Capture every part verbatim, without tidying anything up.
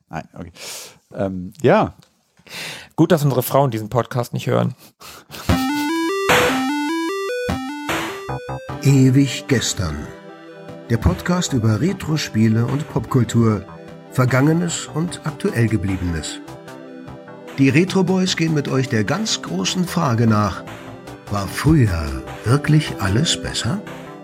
Nein, okay. Ähm, ja. Gut, dass unsere Frauen diesen Podcast nicht hören. Ewig gestern. Der Podcast über Retro-Spiele und Popkultur, Vergangenes und aktuell Gebliebenes. Die Retro Boys gehen mit euch der ganz großen Frage nach: War früher wirklich alles besser?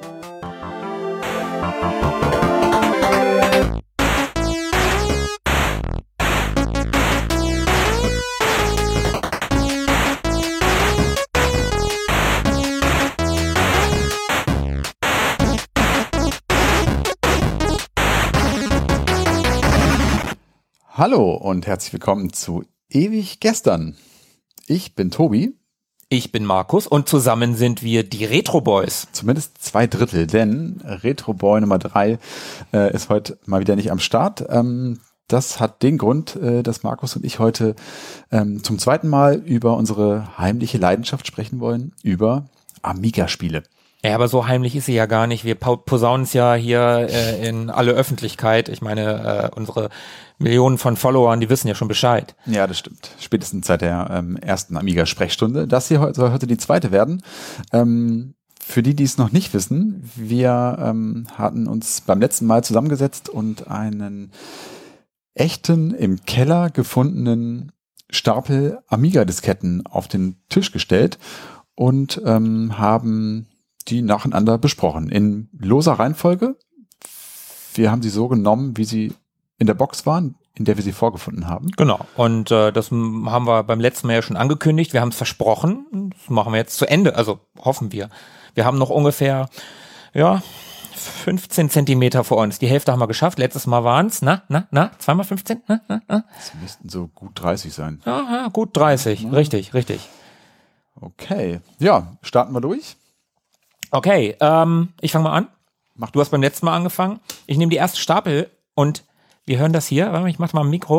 Hallo und herzlich willkommen zu Ewig gestern. Ich bin Tobi. Ich bin Markus und zusammen sind wir die Retro Boys. Zumindest zwei Drittel, denn Retro Boy Nummer drei äh, ist heute mal wieder nicht am Start. Ähm, das hat den Grund, äh, dass Markus und ich heute ähm, zum zweiten Mal über unsere heimliche Leidenschaft sprechen wollen, über Amiga-Spiele. Ja, aber so heimlich ist sie ja gar nicht. Wir posaunen es ja hier äh, in alle Öffentlichkeit. Ich meine, äh, unsere Millionen von Followern, die wissen ja schon Bescheid. Ja, das stimmt. Spätestens seit der ähm, ersten Amiga-Sprechstunde. Das hier soll heute die zweite werden. Ähm, für die, die es noch nicht wissen, wir ähm, hatten uns beim letzten Mal zusammengesetzt und einen echten, im Keller gefundenen Stapel Amiga-Disketten auf den Tisch gestellt und ähm, haben die nacheinander besprochen. In loser Reihenfolge. Wir haben sie so genommen, wie sie in der Box waren, in der wir sie vorgefunden haben. Genau. Und äh, das haben wir beim letzten Mal ja schon angekündigt. Wir haben es versprochen. Das machen wir jetzt zu Ende. Also hoffen wir. Wir haben noch ungefähr, ja, fünfzehn Zentimeter vor uns. Die Hälfte haben wir geschafft. Letztes Mal waren es, na, na, na, zweimal fünfzehn? Na, na, na. Das müssten so gut dreißig sein. Aha, gut dreißig. Ja. Richtig, richtig. Okay. Ja, starten wir durch. Okay, ähm, ich fange mal an. Mach du hast beim letzten Mal angefangen. Ich nehme die erste Stapel und wir hören das hier. Warte mal, ich mach mal ein Mikro.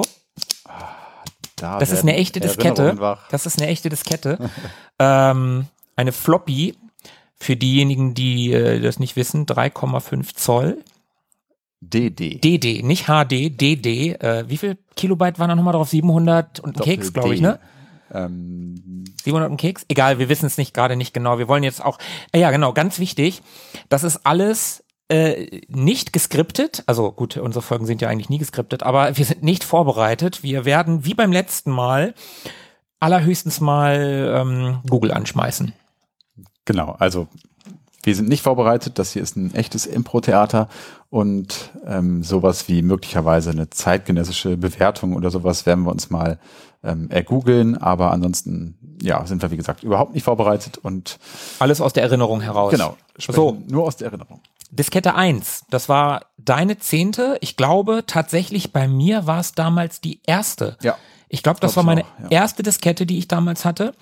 Da das ist eine echte Diskette. Das ist eine echte Diskette. ähm, eine Floppy. Für diejenigen, die äh, das nicht wissen, drei Komma fünf Zoll. D D. D D, nicht H D, D D. Äh, wie viel Kilobyte waren da nochmal drauf? siebenhundert und ein Keks, glaube ich, ne? Ähm, siebenhundert und Keks? Egal, wir wissen es nicht gerade nicht genau. Wir wollen jetzt auch, äh, ja genau, ganz wichtig, das ist alles äh, nicht geskriptet. Also gut, unsere Folgen sind ja eigentlich nie geskriptet, aber wir sind nicht vorbereitet. Wir werden, wie beim letzten Mal, allerhöchstens mal ähm, Google anschmeißen. Genau, also wir sind nicht vorbereitet. Das hier ist ein echtes Impro-Theater und ähm, sowas wie möglicherweise eine zeitgenössische Bewertung oder sowas werden wir uns mal ähm, ergoogeln. Aber ansonsten, ja, sind wir wie gesagt überhaupt nicht vorbereitet und alles aus der Erinnerung heraus. Genau, so nur aus der Erinnerung. Diskette eins, das war deine zehnte. Ich glaube tatsächlich, bei mir war es damals die erste. Ja. Ich glaube, das glaub war meine auch, ja. erste Diskette, die ich damals hatte.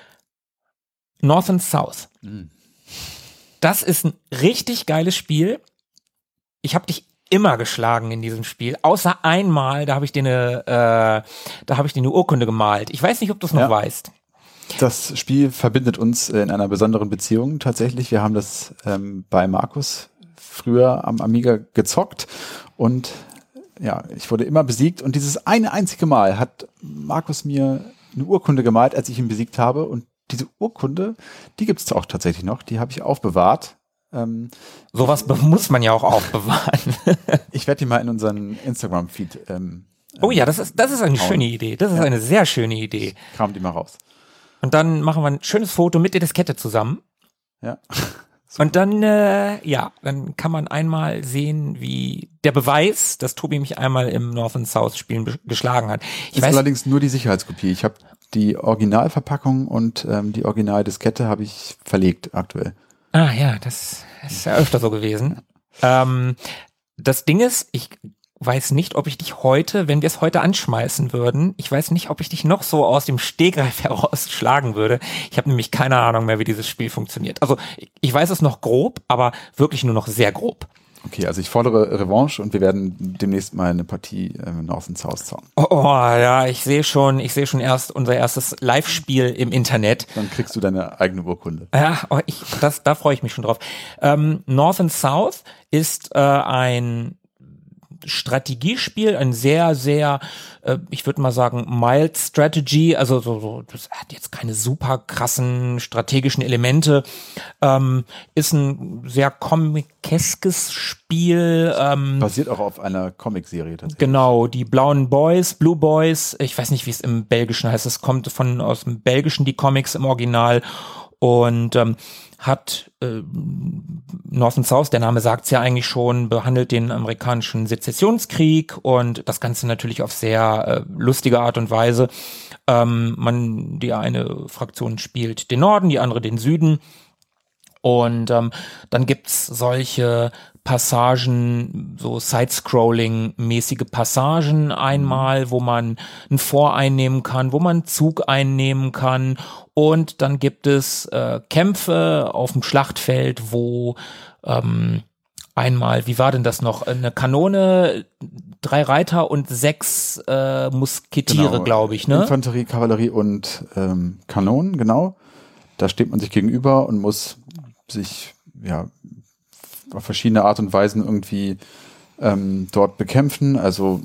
North and South. Mhm. Das ist ein richtig geiles Spiel. Ich habe dich immer geschlagen in diesem Spiel, außer einmal, da habe ich dir eine, äh, da habe ich dir eine Urkunde gemalt. Ich weiß nicht, ob du es noch ja. weißt. Das Spiel verbindet uns in einer besonderen Beziehung tatsächlich. Wir haben das ähm, bei Markus früher am Amiga gezockt und ja, ich wurde immer besiegt und dieses eine einzige Mal hat Markus mir eine Urkunde gemalt, als ich ihn besiegt habe und diese Urkunde, die gibt es auch tatsächlich noch, die habe ich aufbewahrt. Ähm, Sowas muss man ja auch aufbewahren. ich werde die mal in unseren Instagram-Feed ähm, Oh ja, das ist, das ist eine hauen. schöne Idee. Das ist Ja. eine sehr schöne Idee. Ich kram die mal raus. Und dann machen wir ein schönes Foto mit der Diskette zusammen. Ja. Und dann, äh, ja, dann kann man einmal sehen, wie der Beweis, dass Tobi mich einmal im North and South Spielen be- geschlagen hat. Ich Das ist weiß, allerdings nur die Sicherheitskopie. Ich habe die Originalverpackung und ähm, die Originaldiskette habe ich verlegt aktuell. ah ja, das ist ja öfter so gewesen. Ähm, das Ding ist, ich weiß nicht, ob ich dich heute, wenn wir es heute anschmeißen würden, ich weiß nicht, ob ich dich noch so aus dem Stegreif heraus schlagen würde. Ich habe nämlich keine Ahnung mehr, wie dieses Spiel funktioniert. Also ich weiß es noch grob, aber wirklich nur noch sehr grob. Okay, also ich fordere Revanche und wir werden demnächst mal eine Partie äh, North and South zocken. Oh, oh ja, ich sehe schon, ich sehe schon erst unser erstes Live-Spiel im Internet. Dann kriegst du deine eigene Urkunde. Ja, oh, ich, das, da freue ich mich schon drauf. Ähm, North and South ist äh, ein Strategiespiel, ein sehr, sehr, äh, ich würde mal sagen, mild Strategy, also so, so, das hat jetzt keine super krassen strategischen Elemente, ähm, ist ein sehr comic-eskes Spiel. Ähm, Basiert auch auf einer Comicserie tatsächlich. Genau, die blauen Boys, Blue Boys, ich weiß nicht, wie es im Belgischen heißt, es kommt von aus dem Belgischen, die Comics im Original und ähm, hat äh, North and South, der Name sagt's ja eigentlich schon, behandelt den amerikanischen Sezessionskrieg und das Ganze natürlich auf sehr äh, lustige Art und Weise. Ähm, man, die eine Fraktion spielt den Norden, die andere den Süden und ähm, dann gibt's solche Passagen, so Side-Scrolling-mäßige Passagen einmal, wo man ein Fort einnehmen kann, wo man einen Zug einnehmen kann und dann gibt es äh, Kämpfe auf dem Schlachtfeld, wo ähm, einmal, wie war denn das noch, eine Kanone, drei Reiter und sechs äh, Musketiere, Genau. glaube ich, ne? Infanterie, Kavallerie und ähm, Kanonen, genau. Da steht man sich gegenüber und muss sich, ja, auf verschiedene Art und Weisen irgendwie ähm, dort bekämpfen. Also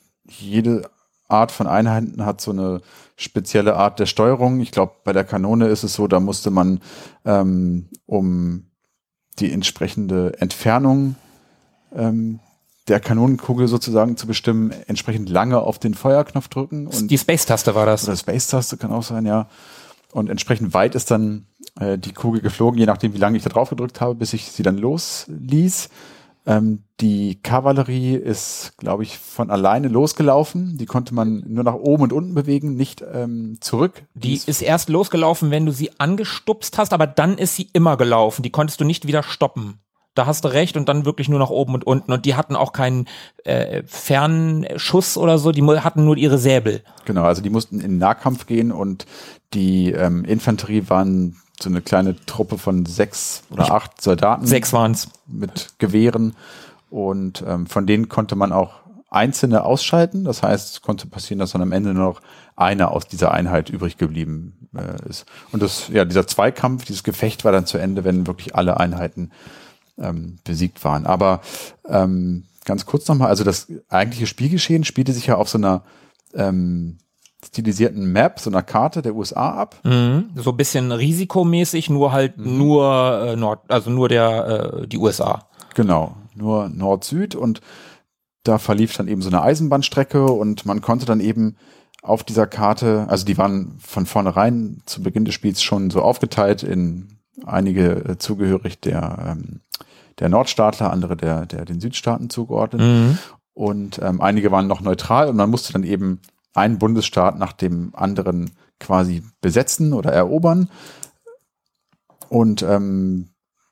jede Art von Einheiten hat so eine spezielle Art der Steuerung. Ich glaube, bei der Kanone ist es so, da musste man ähm, um die entsprechende Entfernung ähm, der Kanonenkugel sozusagen zu bestimmen, entsprechend lange auf den Feuerknopf drücken. Und die Space-Taste war das. Oder Space-Taste kann auch sein, ja. Und entsprechend weit ist dann äh, die Kugel geflogen, je nachdem, wie lange ich da drauf gedrückt habe, bis ich sie dann losließ. Ähm, die Kavallerie ist, glaube ich, von alleine losgelaufen. Die konnte man nur nach oben und unten bewegen, nicht ähm, zurück. Die ist, ist erst losgelaufen, wenn du sie angestupst hast, aber dann ist sie immer gelaufen. Die konntest du nicht wieder stoppen. Da hast du recht und dann wirklich nur nach oben und unten. Und die hatten auch keinen äh, Fernschuss oder so, die hatten nur ihre Säbel. Genau, also die mussten in Nahkampf gehen und die ähm, Infanterie waren so eine kleine Truppe von sechs oder acht Soldaten. Sechs waren's. Mit Gewehren und ähm, von denen konnte man auch einzelne ausschalten. Das heißt, es konnte passieren, dass dann am Ende nur noch einer aus dieser Einheit übrig geblieben äh, ist. Und das, ja, dieser Zweikampf, dieses Gefecht war dann zu Ende, wenn wirklich alle Einheiten ähm, besiegt waren. Aber ähm, ganz kurz nochmal, also das eigentliche Spielgeschehen spielte sich ja auf so einer ähm, stilisierten Map, so einer Karte der U S A ab. Mhm. So ein bisschen risikomäßig, nur halt mhm. nur äh, Nord, also nur der äh, die U S A. Genau, nur Nord-Süd und da verlief dann eben so eine Eisenbahnstrecke und man konnte dann eben auf dieser Karte, also die waren von vornherein zu Beginn des Spiels schon so aufgeteilt in einige äh, zugehörig der ähm, der Nordstaatler, andere der der den Südstaaten zugeordnet mhm. und ähm, einige waren noch neutral und man musste dann eben einen Bundesstaat nach dem anderen quasi besetzen oder erobern. Und ähm,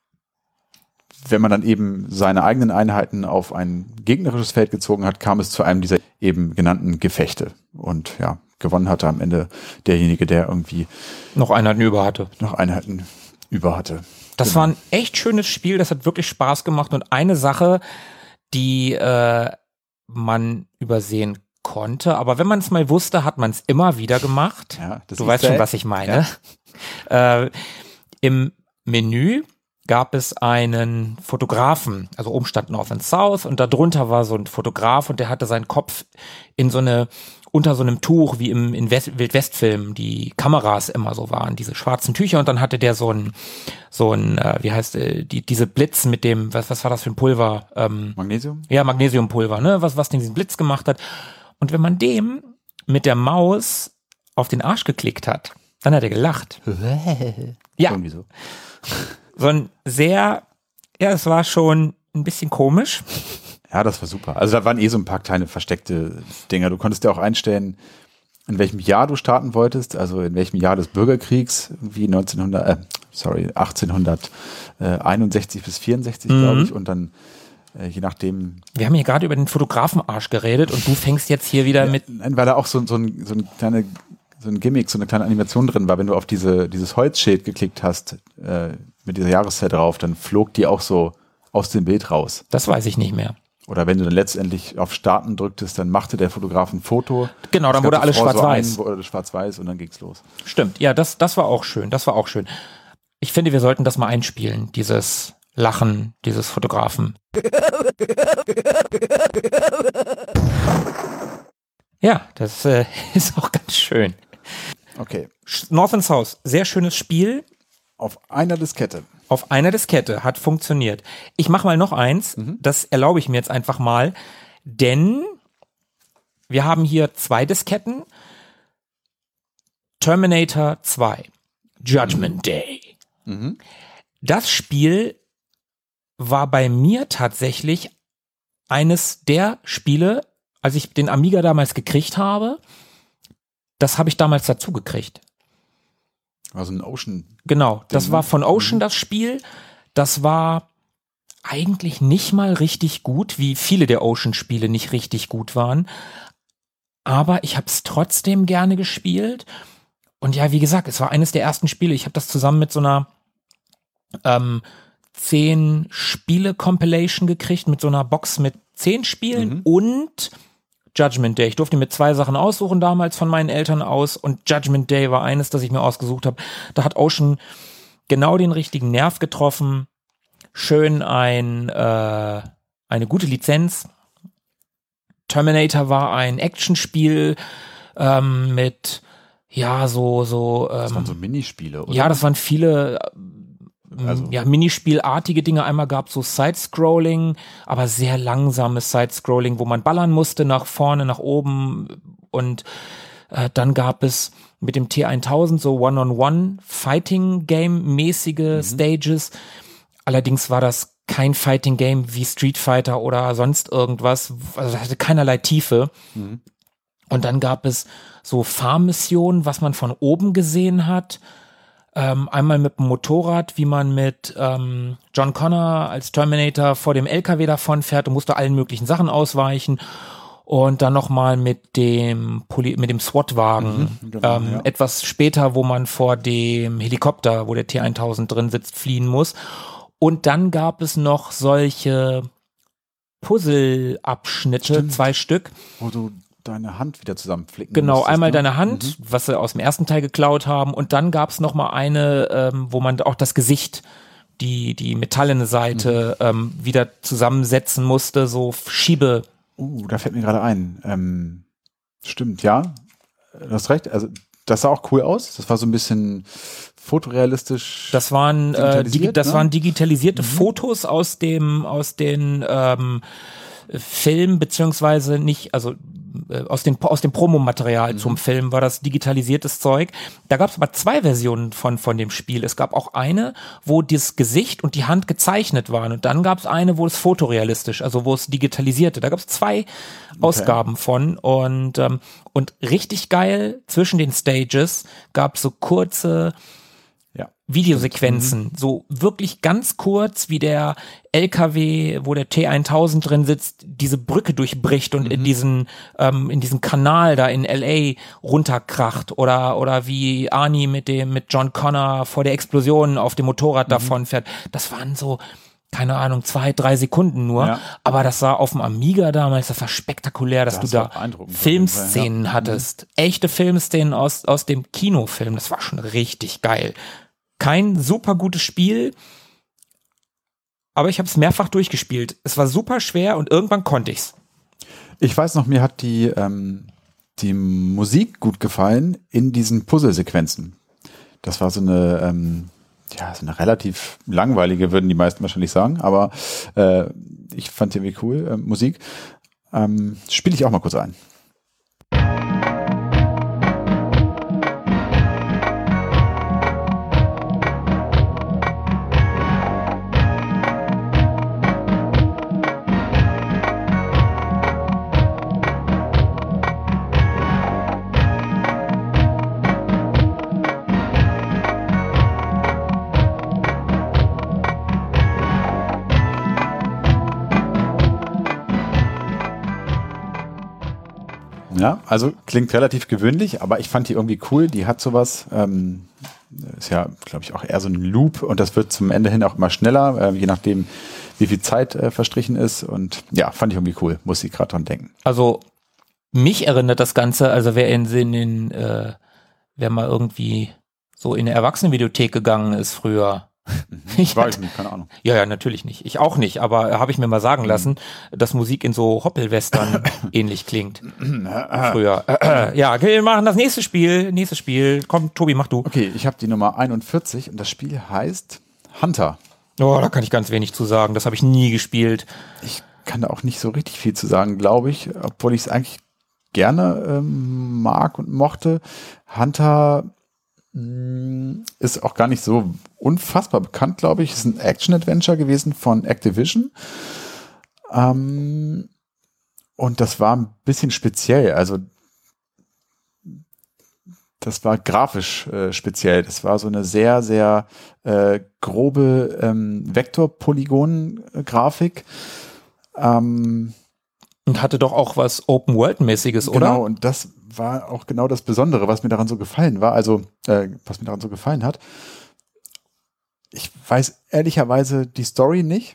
wenn man dann eben seine eigenen Einheiten auf ein gegnerisches Feld gezogen hat, kam es zu einem dieser eben genannten Gefechte. Und ja, gewonnen hatte am Ende derjenige, der irgendwie noch Einheiten über hatte. Noch Einheiten über hatte. Das genau. war ein echt schönes Spiel, das hat wirklich Spaß gemacht. Und eine Sache, die äh, man übersehen konnte, aber wenn man es mal wusste, hat man es immer wieder gemacht. Ja, das du weißt schon, was ich meine. Ja. Äh, im Menü gab es einen Fotografen, also oben stand North and South und darunter war so ein Fotograf und der hatte seinen Kopf in so eine, unter so einem Tuch, wie im in West, Wildwestfilmen die Kameras immer so waren, diese schwarzen Tücher und dann hatte der so ein, so ein, äh, wie heißt äh, die, diese Blitz mit dem, was, was war das für ein Pulver? Ähm, Magnesium? Ja, Magnesiumpulver, ne, was, was den diesen Blitz gemacht hat. Und wenn man dem mit der Maus auf den Arsch geklickt hat, dann hat er gelacht. Ja. Irgendwie so. So ein sehr, ja, es war schon ein bisschen komisch. Ja, das war super. Also da waren eh so ein paar kleine versteckte Dinger. Du konntest ja auch einstellen, in welchem Jahr du starten wolltest, also in welchem Jahr des Bürgerkriegs, wie neunzehnhundert, äh, sorry, achtzehnhunderteinundsechzig bis vierundsechzig, mhm. glaube ich, und dann je nachdem. Wir haben hier gerade über den Fotografenarsch geredet und du fängst jetzt hier wieder ja, mit. Nein, weil da auch so, so, ein, so, ein kleine, so ein Gimmick, so eine kleine Animation drin war. Wenn du auf diese, dieses Holzschild geklickt hast, äh, mit dieser Jahreszeit drauf, dann flog die auch so aus dem Bild raus. Das weiß ich nicht mehr. Oder wenn du dann letztendlich auf Starten drücktest, dann machte der Fotograf ein Foto. Genau, dann wurde alles schwarz-weiß. So wurde schwarz-weiß und dann ging's los. Stimmt, ja, das, das war auch schön, das war auch schön. Ich finde, wir sollten das mal einspielen, dieses Lachen dieses Fotografen. Ja, das äh, ist auch ganz schön. Okay. North and South, sehr schönes Spiel. Auf einer Diskette. Auf einer Diskette, hat funktioniert. Ich mache mal noch eins, mhm. das erlaube ich mir jetzt einfach mal, denn wir haben hier zwei Disketten. Terminator zwei, Judgment mhm. Day. Mhm. Das Spiel war bei mir tatsächlich eines der Spiele, als ich den Amiga damals gekriegt habe, das habe ich damals dazu gekriegt. Also ein Ocean. Genau, das war von Ocean mhm. das Spiel. Das war eigentlich nicht mal richtig gut, wie viele der Ocean-Spiele nicht richtig gut waren. Aber ich habe es trotzdem gerne gespielt. Und ja, wie gesagt, es war eines der ersten Spiele. Ich habe das zusammen mit so einer ähm, zehn Spiele-Compilation gekriegt, mit so einer Box mit zehn Spielen mhm. und Judgment Day. Ich durfte mir zwei Sachen aussuchen damals von meinen Eltern aus und Judgment Day war eines, das ich mir ausgesucht habe. Da hat Ocean genau den richtigen Nerv getroffen. Schön ein äh, eine gute Lizenz. Terminator war ein Actionspiel ähm, mit ja so so. Ähm, das waren so Minispiele, oder? Ja, das waren viele. Also. Ja, Minispielartige Dinge. Einmal gab es so Side-Scrolling, aber sehr langsames Side-Scrolling, wo man ballern musste nach vorne, nach oben. Und äh, dann gab es mit dem T tausend so One-on-One-Fighting-Game-mäßige mhm. Stages. Allerdings war das kein Fighting-Game wie Street Fighter oder sonst irgendwas. Also das hatte keinerlei Tiefe. Mhm. Und dann gab es so Farm-Missionen, was man von oben gesehen hat. Ähm, einmal mit dem Motorrad, wie man mit ähm, John Connor als Terminator vor dem L K W davon fährt und musste allen möglichen Sachen ausweichen. Und dann nochmal mit dem Poli- mit dem SWAT-Wagen. Mhm, genau, ähm, ja. Etwas später, wo man vor dem Helikopter, wo der T tausend drin sitzt, fliehen muss. Und dann gab es noch solche Puzzle-Abschnitte, Stimmt. zwei Stück. Wo du deine Hand wieder zusammenflicken Genau, musstest, einmal ne? deine Hand, mhm. was sie aus dem ersten Teil geklaut haben, und dann gab es noch mal eine, ähm, wo man auch das Gesicht, die die metallene Seite mhm. ähm, wieder zusammensetzen musste, so Schiebe. Uh, da fällt mir gerade ein. Ähm, stimmt, ja, du hast recht. Also das sah auch cool aus. Das war so ein bisschen fotorealistisch. Das waren äh, digi- das ne? waren digitalisierte mhm. Fotos aus dem aus den ähm, Film, beziehungsweise nicht, also äh, aus, den, aus dem Promomaterial mhm. zum Film war das digitalisiertes Zeug. Da gab es aber zwei Versionen von, von dem Spiel. Es gab auch eine, wo das Gesicht und die Hand gezeichnet waren, und dann gab es eine, wo es fotorealistisch, also wo es digitalisierte. Da gab es zwei okay. Ausgaben von, und, ähm, und richtig geil, zwischen den Stages gab es so kurze Videosequenzen, mhm. so wirklich ganz kurz, wie der L K W, wo der T tausend drin sitzt, diese Brücke durchbricht und mhm. in diesen ähm, in diesen Kanal da in L A runterkracht, oder oder wie Arnie mit dem mit John Connor vor der Explosion auf dem Motorrad mhm. davon fährt. Das waren so, keine Ahnung, zwei, drei Sekunden nur, ja. aber das war auf dem Amiga damals, das war spektakulär, dass das du da Filmszenen ja. hattest, mhm. echte Filmszenen aus aus dem Kinofilm. Das war schon richtig geil. Kein super gutes Spiel, aber ich habe es mehrfach durchgespielt. Es war super schwer und irgendwann konnte ich's. Ich weiß noch, mir hat die, ähm, die Musik gut gefallen in diesen Puzzlesequenzen. Das war so eine, ähm, ja, so eine relativ langweilige, würden die meisten wahrscheinlich sagen, aber äh, ich fand die irgendwie cool, äh, Musik. Ähm, Spiele ich auch mal kurz ein. Ja, also klingt relativ gewöhnlich, aber ich fand die irgendwie cool. Die hat sowas, ähm, ist ja, glaube ich, auch eher so ein Loop, und das wird zum Ende hin auch immer schneller, äh, je nachdem, wie viel Zeit äh, verstrichen ist. Und ja, fand ich irgendwie cool, muss ich gerade dran denken. Also mich erinnert das Ganze, also wer in, in, in äh, wer mal irgendwie so in eine Erwachsenenvideothek gegangen ist früher, Ich Weiß hatte, nicht, keine Ahnung. ja, ja, natürlich nicht. Ich auch nicht, aber habe ich mir mal sagen lassen, dass Musik in so Hoppelwestern ähnlich klingt. Früher. Ja, okay, wir machen das nächste Spiel. Nächstes Spiel. Komm, Tobi, mach du. Okay, ich habe die Nummer einundvierzig und das Spiel heißt Hunter. Oh, da kann ich ganz wenig zu sagen. Das habe ich nie gespielt. Ich kann da auch nicht so richtig viel zu sagen, glaube ich, obwohl ich es eigentlich gerne ähm, mag und mochte. Hunter mh, ist auch gar nicht so unfassbar bekannt, glaube ich. Es ist ein Action-Adventure gewesen von Activision. Ähm, und das war ein bisschen speziell. Also das war grafisch äh, speziell. Das war so eine sehr, sehr äh, grobe ähm, Vektor-Polygon-Grafik. Ähm, Und hatte doch auch was Open-World-mäßiges, oder? Genau, und das war auch genau das Besondere, was mir daran so gefallen war, also äh, was mir daran so gefallen hat. Ich weiß ehrlicherweise die Story nicht.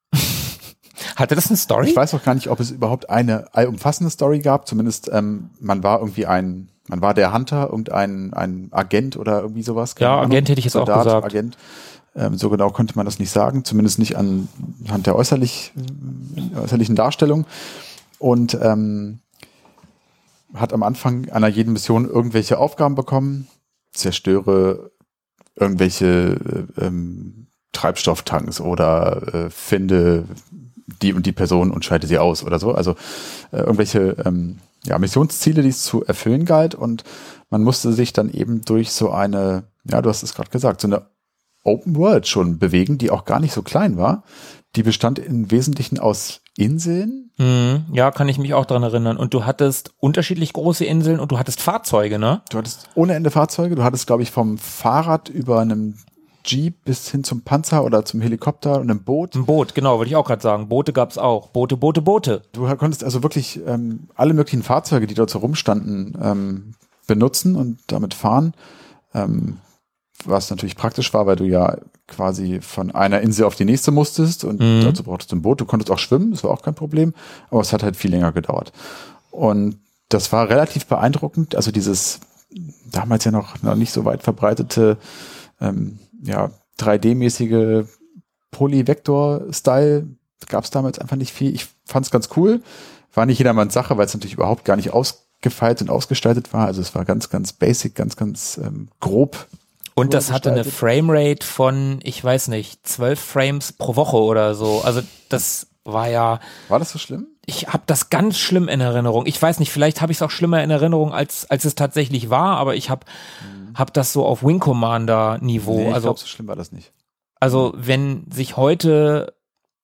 Hatte das eine Story? Ich weiß auch gar nicht, ob es überhaupt eine allumfassende Story gab. Zumindest ähm, man war irgendwie ein, man war der Hunter, irgendein ein Agent oder irgendwie sowas. Ja, Agent hätte ich jetzt Soldat, auch gesagt. Agent. Ähm, so genau konnte man das nicht sagen, zumindest nicht anhand der äußerlich, äußerlichen Darstellung. Und ähm, hat am Anfang einer jeden Mission irgendwelche Aufgaben bekommen. Zerstöre irgendwelche ähm, Treibstofftanks oder äh, finde die und die Person und schalte sie aus oder so. Also äh, irgendwelche ähm, ja, Missionsziele, die es zu erfüllen galt. Und man musste sich dann eben durch so eine, ja, du hast es gerade gesagt, so eine Open World schon bewegen, die auch gar nicht so klein war. Die bestand im Wesentlichen aus Inseln. Mhm, ja, kann ich mich auch dran erinnern. Und du hattest unterschiedlich große Inseln und du hattest Fahrzeuge, ne? Du hattest ohne Ende Fahrzeuge. Du hattest, glaube ich, vom Fahrrad über einem Jeep bis hin zum Panzer oder zum Helikopter und einem Boot. Ein Boot, genau, wollte ich auch gerade sagen. Boote gab's auch. Boote, Boote, Boote. Du konntest also wirklich ähm, alle möglichen Fahrzeuge, die dort so rumstanden, ähm, benutzen und damit fahren. Ähm, was natürlich praktisch war, weil du ja quasi von einer Insel auf die nächste musstest und Mhm. dazu brauchtest du ein Boot. Du konntest auch schwimmen, das war auch kein Problem, aber es hat halt viel länger gedauert. Und das war relativ beeindruckend, also dieses damals ja noch, noch nicht so weit verbreitete ähm, ja, drei D-mäßige Polyvektor-Style gab es damals einfach nicht viel. Ich fand es ganz cool, war nicht jedermanns Sache, weil es natürlich überhaupt gar nicht ausgefeilt und ausgestaltet war, also es war ganz, ganz basic, ganz, ganz ähm, grob. Und das hatte eine gestaltet. Framerate von, ich weiß nicht, zwölf Frames pro Woche oder so. Also das war ja, War das so schlimm? ich habe das ganz schlimm in Erinnerung. Ich weiß nicht, vielleicht habe ich es auch schlimmer in Erinnerung, als als es tatsächlich war, aber ich habe Mhm. hab das so auf Wing Commander Niveau. Nee, ich also glaube, so schlimm war das nicht. Also wenn sich heute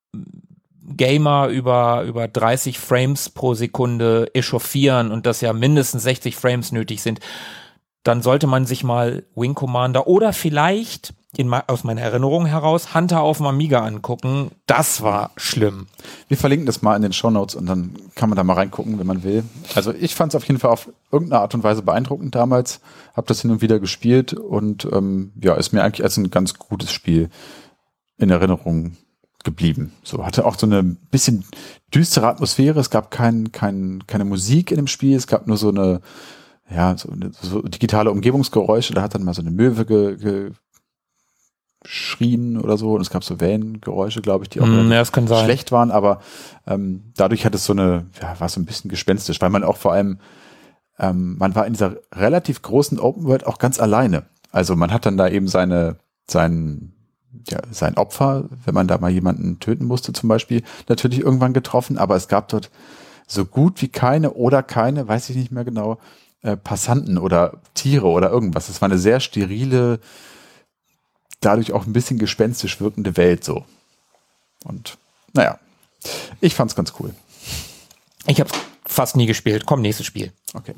Gamer über, über dreißig Frames pro Sekunde echauffieren und das ja mindestens sechzig Frames nötig sind, dann sollte man sich mal Wing Commander oder vielleicht in, aus meiner Erinnerung heraus Hunter auf dem Amiga angucken. Das war schlimm. Wir verlinken das mal in den Shownotes und dann kann man da mal reingucken, wenn man will. Also ich fand es auf jeden Fall auf irgendeine Art und Weise beeindruckend damals, habe das hin und wieder gespielt und ähm, ja, ist mir eigentlich als ein ganz gutes Spiel in Erinnerung geblieben. So, hatte auch so eine bisschen düstere Atmosphäre, es gab kein, kein, keine Musik in dem Spiel, es gab nur so eine, ja, so, eine, so digitale Umgebungsgeräusche, da hat dann mal so eine Möwe ge, ge geschrien oder so und es gab so Wellengeräusche, glaube ich, die auch Mm, ja, das kann sein. schlecht waren, aber ähm, dadurch hat es so eine, ja, war so ein bisschen gespenstisch, weil man auch vor allem, ähm, man war in dieser relativ großen Open World auch ganz alleine. Also man hat dann da eben seine, sein, ja, sein Opfer, wenn man da mal jemanden töten musste zum Beispiel, natürlich irgendwann getroffen, aber es gab dort so gut wie keine oder keine, weiß ich nicht mehr genau, äh, Passanten oder Tiere oder irgendwas. Es war eine sehr sterile, dadurch auch ein bisschen gespenstisch wirkende Welt so. Und naja, ich fand's ganz cool. Ich habe fast nie gespielt. Komm, nächstes Spiel. Okay.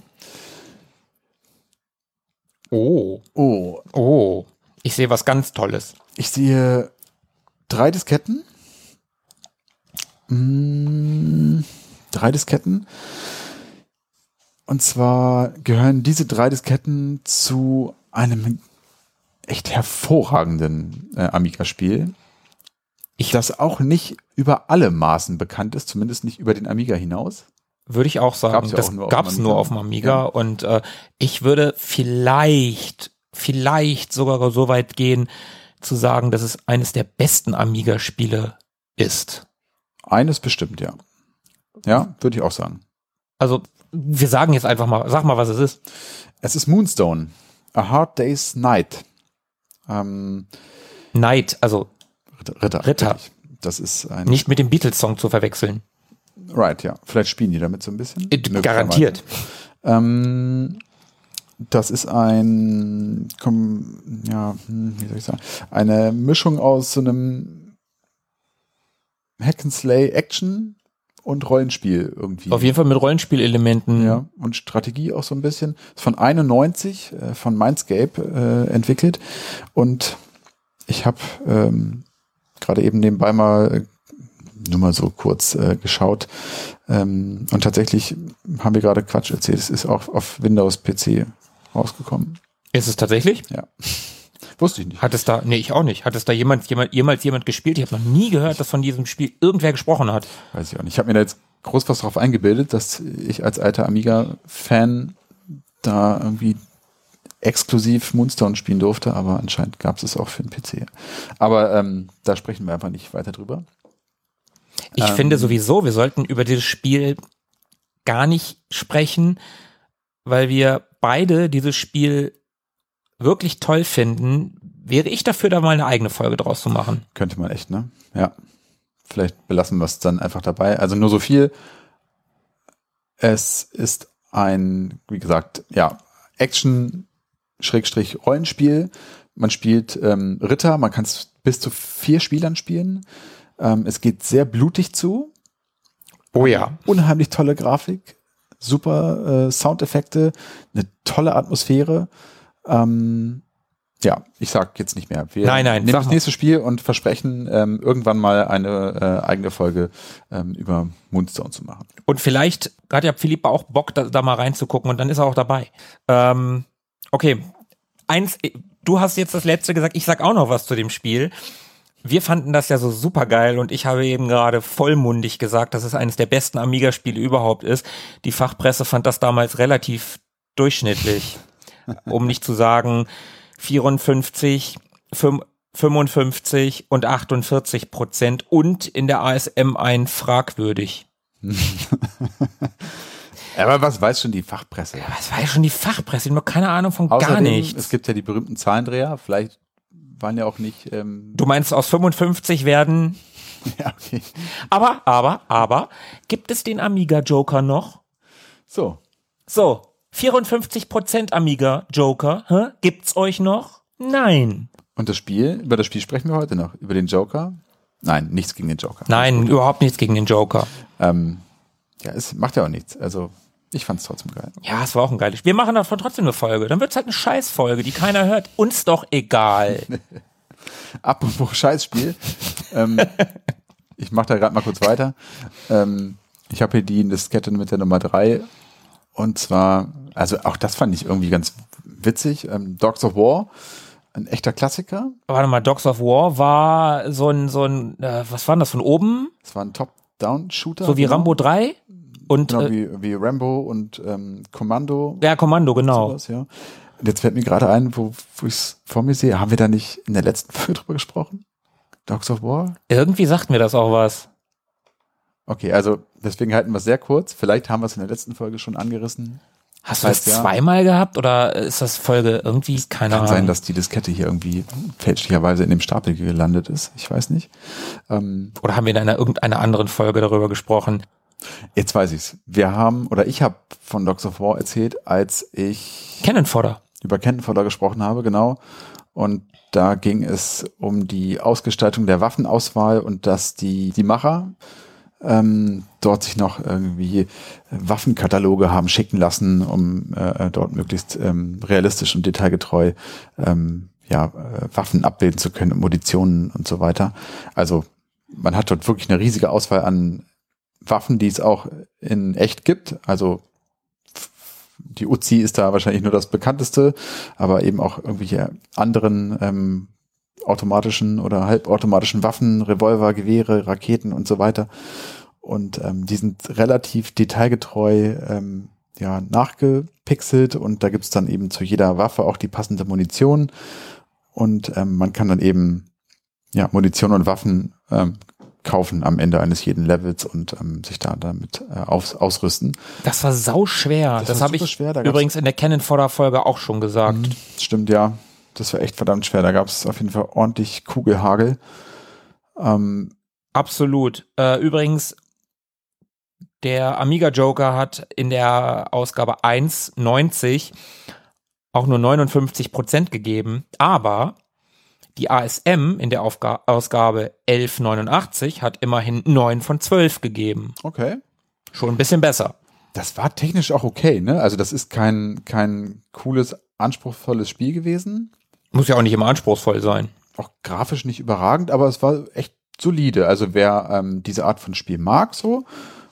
Oh, Oh, oh. Ich sehe was ganz Tolles. ich sehe drei Disketten. Mm, drei Disketten. Und zwar gehören diese drei Disketten zu einem echt hervorragenden äh, Amiga-Spiel, Ich- das auch nicht über alle Maßen bekannt ist, zumindest nicht über den Amiga hinaus. Würde ich auch sagen. Gab's ja das auch nur auf gab's dem Amiga. nur auf dem Amiga. Ja. Und äh, ich würde vielleicht, vielleicht sogar so weit gehen, zu sagen, dass es eines der besten Amiga-Spiele ist. Eines bestimmt, ja. Ja, würde ich auch sagen. Also, wir sagen jetzt einfach mal, sag mal, was es ist. Es ist Moonstone, A Hard Day's Night. Ähm, Night, also Ritter. Ritter. Ritter. Richtig. Das ist ein... Nicht mit dem Beatles-Song zu verwechseln. Right, ja. Vielleicht spielen die damit so ein bisschen. Äh, garantiert. Ähm, das ist ein, komm, ja, wie soll ich sagen, eine Mischung aus so einem Hack-and-Slay-Action und Rollenspiel irgendwie. Auf jeden Fall mit Rollenspielelementen. Ja, und Strategie auch so ein bisschen. Ist von einundneunzig, äh, von Mindscape äh, entwickelt. Und ich habe ähm, gerade eben nebenbei mal äh, nur mal so kurz äh, geschaut. Ähm, und tatsächlich haben wir gerade Quatsch erzählt. Es ist auch auf Windows-P C rausgekommen. Ist es tatsächlich? Ja. Wusste ich nicht. Hat es da, nee, ich auch nicht. Hat es da jemand, jemand, jemals jemand gespielt? Ich habe noch nie gehört, dass von diesem Spiel irgendwer gesprochen hat. Weiß ich auch nicht. Ich habe mir da jetzt groß was drauf eingebildet, dass ich als alter Amiga-Fan da irgendwie exklusiv Moonstone spielen durfte, aber anscheinend gab es es auch für den P C. Aber ähm, da sprechen wir einfach nicht weiter drüber. Ich ähm, finde sowieso, wir sollten über dieses Spiel gar nicht sprechen, weil wir beide dieses Spiel wirklich toll finden. Wäre ich dafür, da mal eine eigene Folge draus zu machen. Könnte man echt, ne? Ja. Vielleicht belassen wir es dann einfach dabei. Also nur so viel. Es ist ein, wie gesagt, ja, Action-Rollenspiel. Man spielt ähm, Ritter, man kann es bis zu vier Spielern spielen. Ähm, es geht sehr blutig zu. Oh ja. Unheimlich tolle Grafik, super äh, Soundeffekte, eine tolle Atmosphäre. Ähm, ja, ich sag jetzt nicht mehr. Wir nein, nein, nehmen das nächste Spiel und versprechen, ähm, irgendwann mal eine äh, eigene Folge ähm, über Moonstone zu machen. Und vielleicht hat ja Philipp auch Bock, da, da mal reinzugucken und dann ist er auch dabei. Ähm, okay, eins, du hast jetzt das letzte gesagt, ich sag auch noch was zu dem Spiel. Wir fanden das ja so super geil und ich habe eben gerade vollmundig gesagt, dass es eines der besten Amiga-Spiele überhaupt ist. Die Fachpresse fand das damals relativ durchschnittlich, um nicht zu sagen vierundfünfzig, fünfundfünfzig und achtundvierzig Prozent und in der A S M ein fragwürdig. Aber was weiß schon die Fachpresse? Ja, was weiß schon die Fachpresse? Ich habe keine Ahnung von Außerdem, gar nichts. Es gibt ja die berühmten Zahlendreher, vielleicht waren ja auch nicht... Ähm du meinst, aus fünfundfünfzig werden... ja, okay. Aber, aber, aber, gibt es den Amiga-Joker noch? So. So, vierundfünfzig Prozent Amiga-Joker, hä? Gibt's euch noch? Nein. Und das Spiel, über das Spiel sprechen wir heute noch. Über den Joker? Nein, nichts gegen den Joker. Nein, überhaupt nichts gegen den Joker. Ähm, ja, es macht ja auch nichts. Also, ich fand's trotzdem geil. Ja, es war auch ein geiles Spiel. Wir machen davon trotzdem eine Folge. Dann wird's halt eine Scheißfolge, die keiner hört. Uns doch egal. Apropos Scheißspiel. ähm, ich mach da gerade mal kurz weiter. Ähm, ich habe hier die Diskette mit der Nummer drei. Und zwar, also auch das fand ich irgendwie ganz witzig. Ähm, Dogs of War, ein echter Klassiker. Warte mal, Dogs of War war so ein, so ein, äh, was war denn das von oben? Das war ein Top-Down-Shooter. So wie genau. Rambo drei? Und, genau, äh, wie, wie Rambo und ähm, Kommando. Ja, Kommando, genau. Sowas, ja. Und jetzt fällt mir gerade ein, wo, wo ich es vor mir sehe, haben wir da nicht in der letzten Folge drüber gesprochen? Dogs of War? Irgendwie sagt mir das auch was. Okay, also deswegen halten wir es sehr kurz. Vielleicht haben wir es in der letzten Folge schon angerissen. Hast du das ja zweimal gehabt oder ist das Folge irgendwie, keine Ahnung? Kann sein, dass die Diskette hier irgendwie fälschlicherweise in dem Stapel gelandet ist. Ich weiß nicht. Ähm, oder haben wir in einer irgendeiner anderen Folge darüber gesprochen? Jetzt weiß ich's. Wir haben, oder ich habe von Dogs of War erzählt, als ich Cannon Fodder. über Cannon Fodder gesprochen habe, genau. Und da ging es um die Ausgestaltung der Waffenauswahl und dass die, die Macher ähm, dort sich noch irgendwie Waffenkataloge haben schicken lassen, um äh, dort möglichst ähm, realistisch und detailgetreu ähm, ja, äh, Waffen abbilden zu können und Munitionen und so weiter. Also man hat dort wirklich eine riesige Auswahl an Waffen, die es auch in echt gibt. Also die Uzi ist da wahrscheinlich nur das bekannteste, aber eben auch irgendwelche anderen ähm, automatischen oder halbautomatischen Waffen, Revolver, Gewehre, Raketen und so weiter. Und ähm, die sind relativ detailgetreu ähm, ja, nachgepixelt und da gibt's dann eben zu jeder Waffe auch die passende Munition. und ähm, man kann dann eben ja Munition und Waffen ähm, kaufen am Ende eines jeden Levels und ähm, sich da damit äh, aus, ausrüsten. Das war sau schwer. Das, das habe ich schwer. Da übrigens in der Cannon Fodder Folge auch schon gesagt. Mhm, stimmt, ja. Das war echt verdammt schwer. Da gab es auf jeden Fall ordentlich Kugelhagel. Ähm, Absolut. Äh, übrigens, der Amiga Joker hat in der Ausgabe eins neunzig auch nur neunundfünfzig Prozent gegeben, aber die A S M in der Aufga- Ausgabe elf neunundachtzig hat immerhin neun von zwölf gegeben. Okay. Schon ein bisschen besser. Das war technisch auch okay, ne? Also das ist kein, kein cooles, anspruchsvolles Spiel gewesen. Muss ja auch nicht immer anspruchsvoll sein. Auch grafisch nicht überragend, aber es war echt solide. Also wer ähm, diese Art von Spiel mag, so,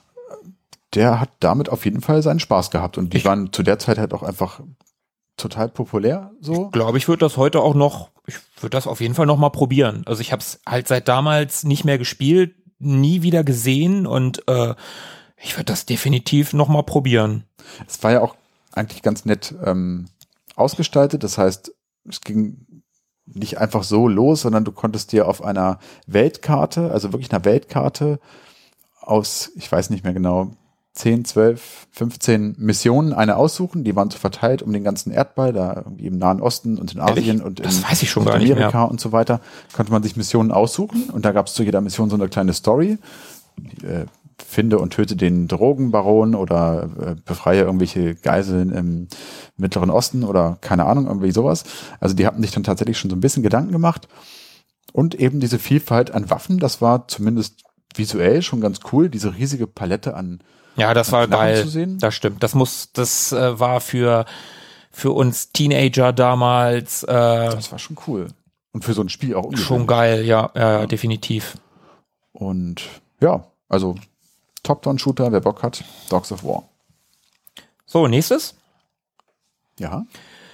der hat damit auf jeden Fall seinen Spaß gehabt. Und die ich waren zu der Zeit halt auch einfach total populär. So. Ich glaube, ich würde das heute auch noch, ich würde das auf jeden Fall noch mal probieren. Also ich habe es halt seit damals nicht mehr gespielt, nie wieder gesehen und äh, ich würde das definitiv noch mal probieren. Es war ja auch eigentlich ganz nett ähm, ausgestaltet. Das heißt, es ging nicht einfach so los, sondern du konntest dir auf einer Weltkarte, also wirklich einer Weltkarte aus, ich weiß nicht mehr genau, zehn, zwölf, fünfzehn Missionen eine aussuchen. Die waren so verteilt um den ganzen Erdball, da irgendwie im Nahen Osten und in Asien Ehrlich? und in das weiß ich schon gar nicht Amerika mehr. und so weiter. Konnte man sich Missionen aussuchen und da gab es zu jeder Mission so eine kleine Story. Die, äh, finde und töte den Drogenbaron oder äh, befreie irgendwelche Geiseln im Mittleren Osten oder keine Ahnung, irgendwie sowas. Also die hatten sich dann tatsächlich schon so ein bisschen Gedanken gemacht. Und eben diese Vielfalt an Waffen, das war zumindest visuell schon ganz cool, diese riesige Palette an Ja, das war Knarren geil. zu sehen. Das stimmt. Das muss, das äh, war für für uns Teenager damals äh, das war schon cool. Und für so ein Spiel auch ungewöhnlich. schon geil, ja, ja, ja, definitiv. Und ja, also Top-Down-Shooter, wer Bock hat, Dogs of War. So, nächstes. Ja.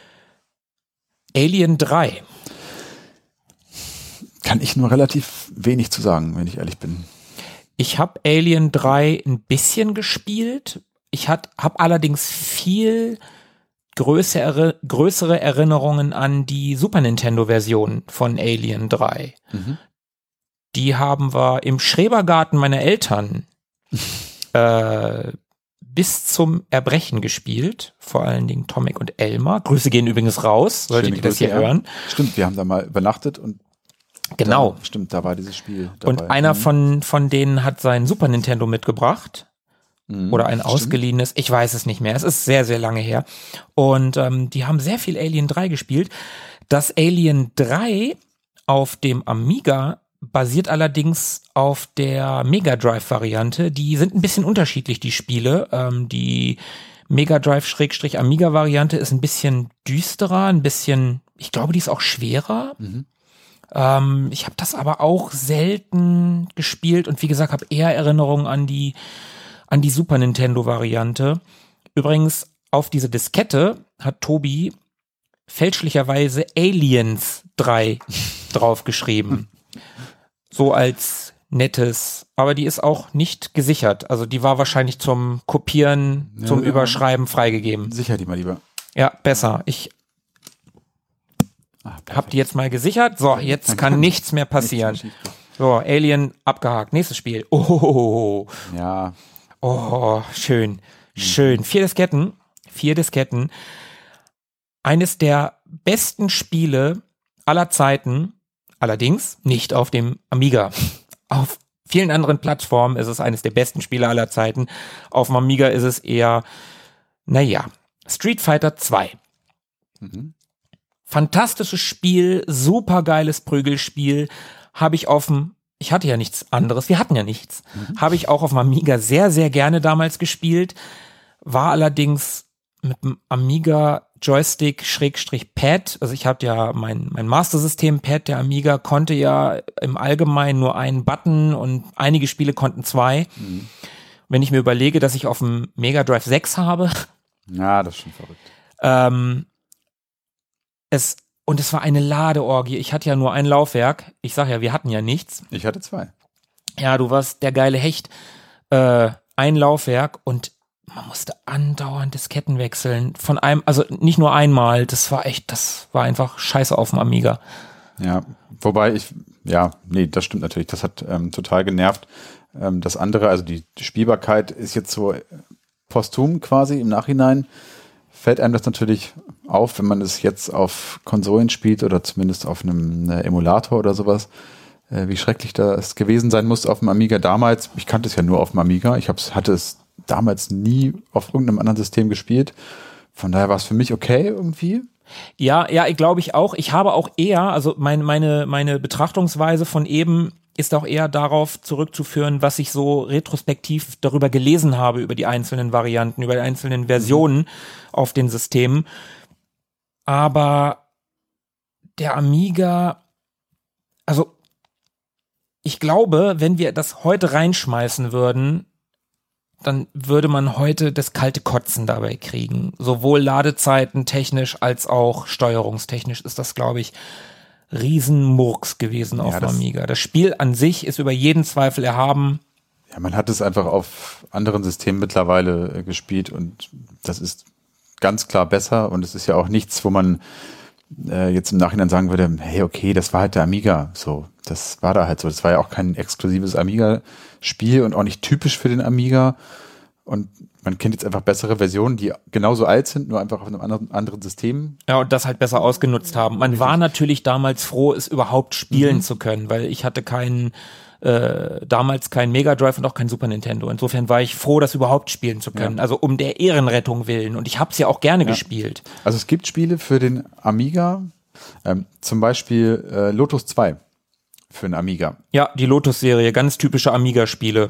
Alien drei. Kann ich nur relativ wenig zu sagen, wenn ich ehrlich bin. Ich habe Alien drei ein bisschen gespielt. Ich habe allerdings viel größere, größere Erinnerungen an die Super Nintendo-Version von Alien drei. Mhm. Die haben wir im Schrebergarten meiner Eltern äh, bis zum Erbrechen gespielt. Vor allen Dingen Tomek und Elmar. Grüße gehen übrigens raus, solltet ihr das hier hören. Stimmt, wir haben da mal übernachtet und genau. Da, stimmt, da war dieses Spiel dabei. Und einer von, von denen hat sein Super Nintendo mitgebracht. Mhm, oder ein ausgeliehenes. Ich weiß es nicht mehr. Es ist sehr, sehr lange her. Und ähm, die haben sehr viel Alien drei gespielt. Das Alien drei auf dem Amiga basiert allerdings auf der Mega Drive-Variante. Die sind ein bisschen unterschiedlich, die Spiele. Ähm, die Mega Drive-Amiga-Variante ist ein bisschen düsterer, ein bisschen, ich glaube, die ist auch schwerer. Mhm. Ähm, ich habe das aber auch selten gespielt und wie gesagt, habe eher Erinnerungen an die, an die Super Nintendo-Variante. Übrigens, auf diese Diskette hat Tobi fälschlicherweise Aliens drei draufgeschrieben. So als nettes, aber die ist auch nicht gesichert. Also die war wahrscheinlich zum Kopieren, ja, zum ja. Überschreiben freigegeben. Sicher die mal lieber. Ja, besser. Ich ah, hab die jetzt mal gesichert. So, jetzt kann nichts mehr passieren. So, Alien abgehakt. Nächstes Spiel. Oh, ja. Oh, schön. Schön. Vier Disketten. Vier Disketten. Eines der besten Spiele aller Zeiten. Allerdings nicht auf dem Amiga. Auf vielen anderen Plattformen ist es eines der besten Spiele aller Zeiten. Auf dem Amiga ist es eher, naja, Street Fighter zwei. Mhm. Fantastisches Spiel, supergeiles Prügelspiel. Habe ich auf dem, ich hatte ja nichts anderes, wir hatten ja nichts. Mhm. Habe ich auch auf dem Amiga sehr, sehr gerne damals gespielt. War allerdings mit dem Amiga Joystick Schrägstrich Pad, also ich habe ja mein mein Master-System Pad, der Amiga konnte ja im Allgemeinen nur einen Button und einige Spiele konnten zwei. Mhm. Wenn ich mir überlege, dass ich auf dem Mega Drive sechs habe. Ja, das ist schon verrückt. Ähm, es, und es war eine Ladeorgie. Ich hatte ja nur ein Laufwerk. Ich sag ja, wir hatten ja nichts. Ich hatte zwei. Ja, du warst der geile Hecht. Äh, ein Laufwerk und man musste andauernd Disketten wechseln. Von einem, also nicht nur einmal, das war echt, das war einfach scheiße auf dem Amiga. Ja, wobei ich, ja, nee, das stimmt natürlich. Das hat ähm, total genervt. Ähm, das andere, also die, die Spielbarkeit ist jetzt so posthum quasi im Nachhinein. Fällt einem das natürlich auf, wenn man es jetzt auf Konsolen spielt oder zumindest auf einem äh, Emulator oder sowas, äh, wie schrecklich das gewesen sein muss auf dem Amiga damals. Ich kannte es ja nur auf dem Amiga. Ich hab's, hatte es damals nie auf irgendeinem anderen System gespielt. Von daher war es für mich okay irgendwie. Ja, ja, ich glaube ich auch. Ich habe auch eher, also mein, meine, meine Betrachtungsweise von eben ist auch eher darauf zurückzuführen, was ich so retrospektiv darüber gelesen habe, über die einzelnen Varianten, über die einzelnen Versionen mhm. auf den Systemen. Aber der Amiga, also ich glaube, wenn wir das heute reinschmeißen würden, dann würde man heute das kalte Kotzen dabei kriegen. Sowohl Ladezeiten technisch als auch steuerungstechnisch ist das, glaube ich, Riesenmurks gewesen auf ja, dem Amiga. Das Spiel an sich ist über jeden Zweifel erhaben. Ja, man hat es einfach auf anderen Systemen mittlerweile äh, gespielt und das ist ganz klar besser und es ist ja auch nichts, wo man äh, jetzt im Nachhinein sagen würde, hey, okay, das war halt der Amiga. So, das war da halt so. Das war ja auch kein exklusives Amiga-Spiel und auch nicht typisch für den Amiga. Und man kennt jetzt einfach bessere Versionen, die genauso alt sind, nur einfach auf einem anderen, anderen System. Ja, und das halt besser ausgenutzt haben. Man war natürlich damals froh, es überhaupt spielen mhm. zu können, weil ich hatte keinen, äh, damals keinen Mega Drive und auch keinen Super Nintendo. Insofern war ich froh, das überhaupt spielen zu können. Ja. Also um der Ehrenrettung willen. Und ich habe es ja auch gerne ja. gespielt. Also es gibt Spiele für den Amiga, ähm, zum Beispiel äh, Lotus zwei für den Amiga. Ja, die Lotus-Serie, ganz typische Amiga-Spiele.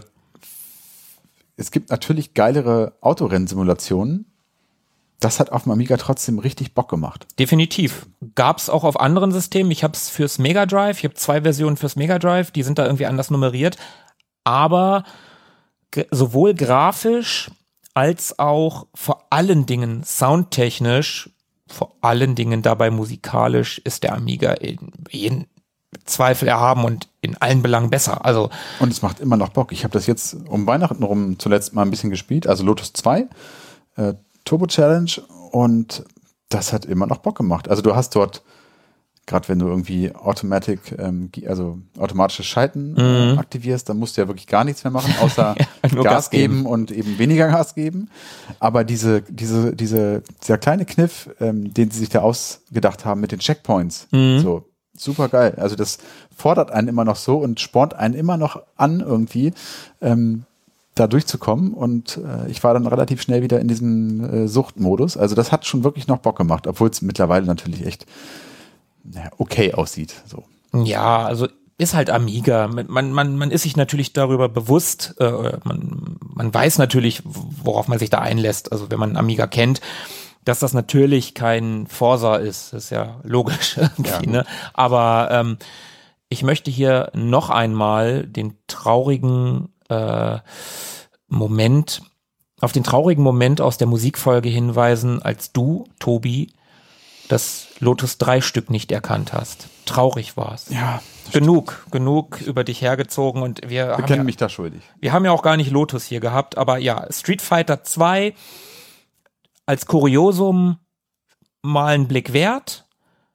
Es gibt natürlich geilere Autorennsimulationen. Das hat auf dem Amiga trotzdem richtig Bock gemacht. Definitiv. Gab's auch auf anderen Systemen. Ich habe es fürs Mega Drive. Ich habe zwei Versionen fürs Mega Drive. Die sind da irgendwie anders nummeriert. Aber g- sowohl grafisch als auch vor allen Dingen soundtechnisch, vor allen Dingen dabei musikalisch ist der Amiga in jeden Zweifel erhaben und in allen Belangen besser. Also und es macht immer noch Bock. Ich habe das jetzt um Weihnachten rum zuletzt mal ein bisschen gespielt, also Lotus zwei, äh, Turbo Challenge und das hat immer noch Bock gemacht. Also du hast dort, gerade wenn du irgendwie Automatic, ähm, also automatisches Schalten äh, mhm. aktivierst, dann musst du ja wirklich gar nichts mehr machen, außer ja, Gas, Gas geben. geben und eben weniger Gas geben. Aber diese, diese, diese, dieser kleine Kniff, ähm, den sie sich da ausgedacht haben mit den Checkpoints, mhm. so super geil. Also das fordert einen immer noch so und spornt einen immer noch an, irgendwie ähm, da durchzukommen. Und äh, ich war dann relativ schnell wieder in diesem äh, Suchtmodus. Also das hat schon wirklich noch Bock gemacht, obwohl es mittlerweile natürlich echt naja, okay aussieht. So. Ja, also ist halt Amiga. Man, man, man ist sich natürlich darüber bewusst, äh, man, man weiß natürlich, worauf man sich da einlässt. Also wenn man Amiga kennt, dass das natürlich kein Forsa ist, ist ja logisch irgendwie, ja. ne? Aber ähm, ich möchte hier noch einmal den traurigen äh, Moment, auf den traurigen Moment aus der Musikfolge hinweisen, als du, Tobi, das Lotus drei Stück nicht erkannt hast. Traurig war's. Ja. Genug, stimmt. genug über dich hergezogen und wir, wir haben kennen ja, mich da schuldig. Wir haben ja auch gar nicht Lotus hier gehabt, aber ja, Street Fighter zwei als Kuriosum mal einen Blick wert,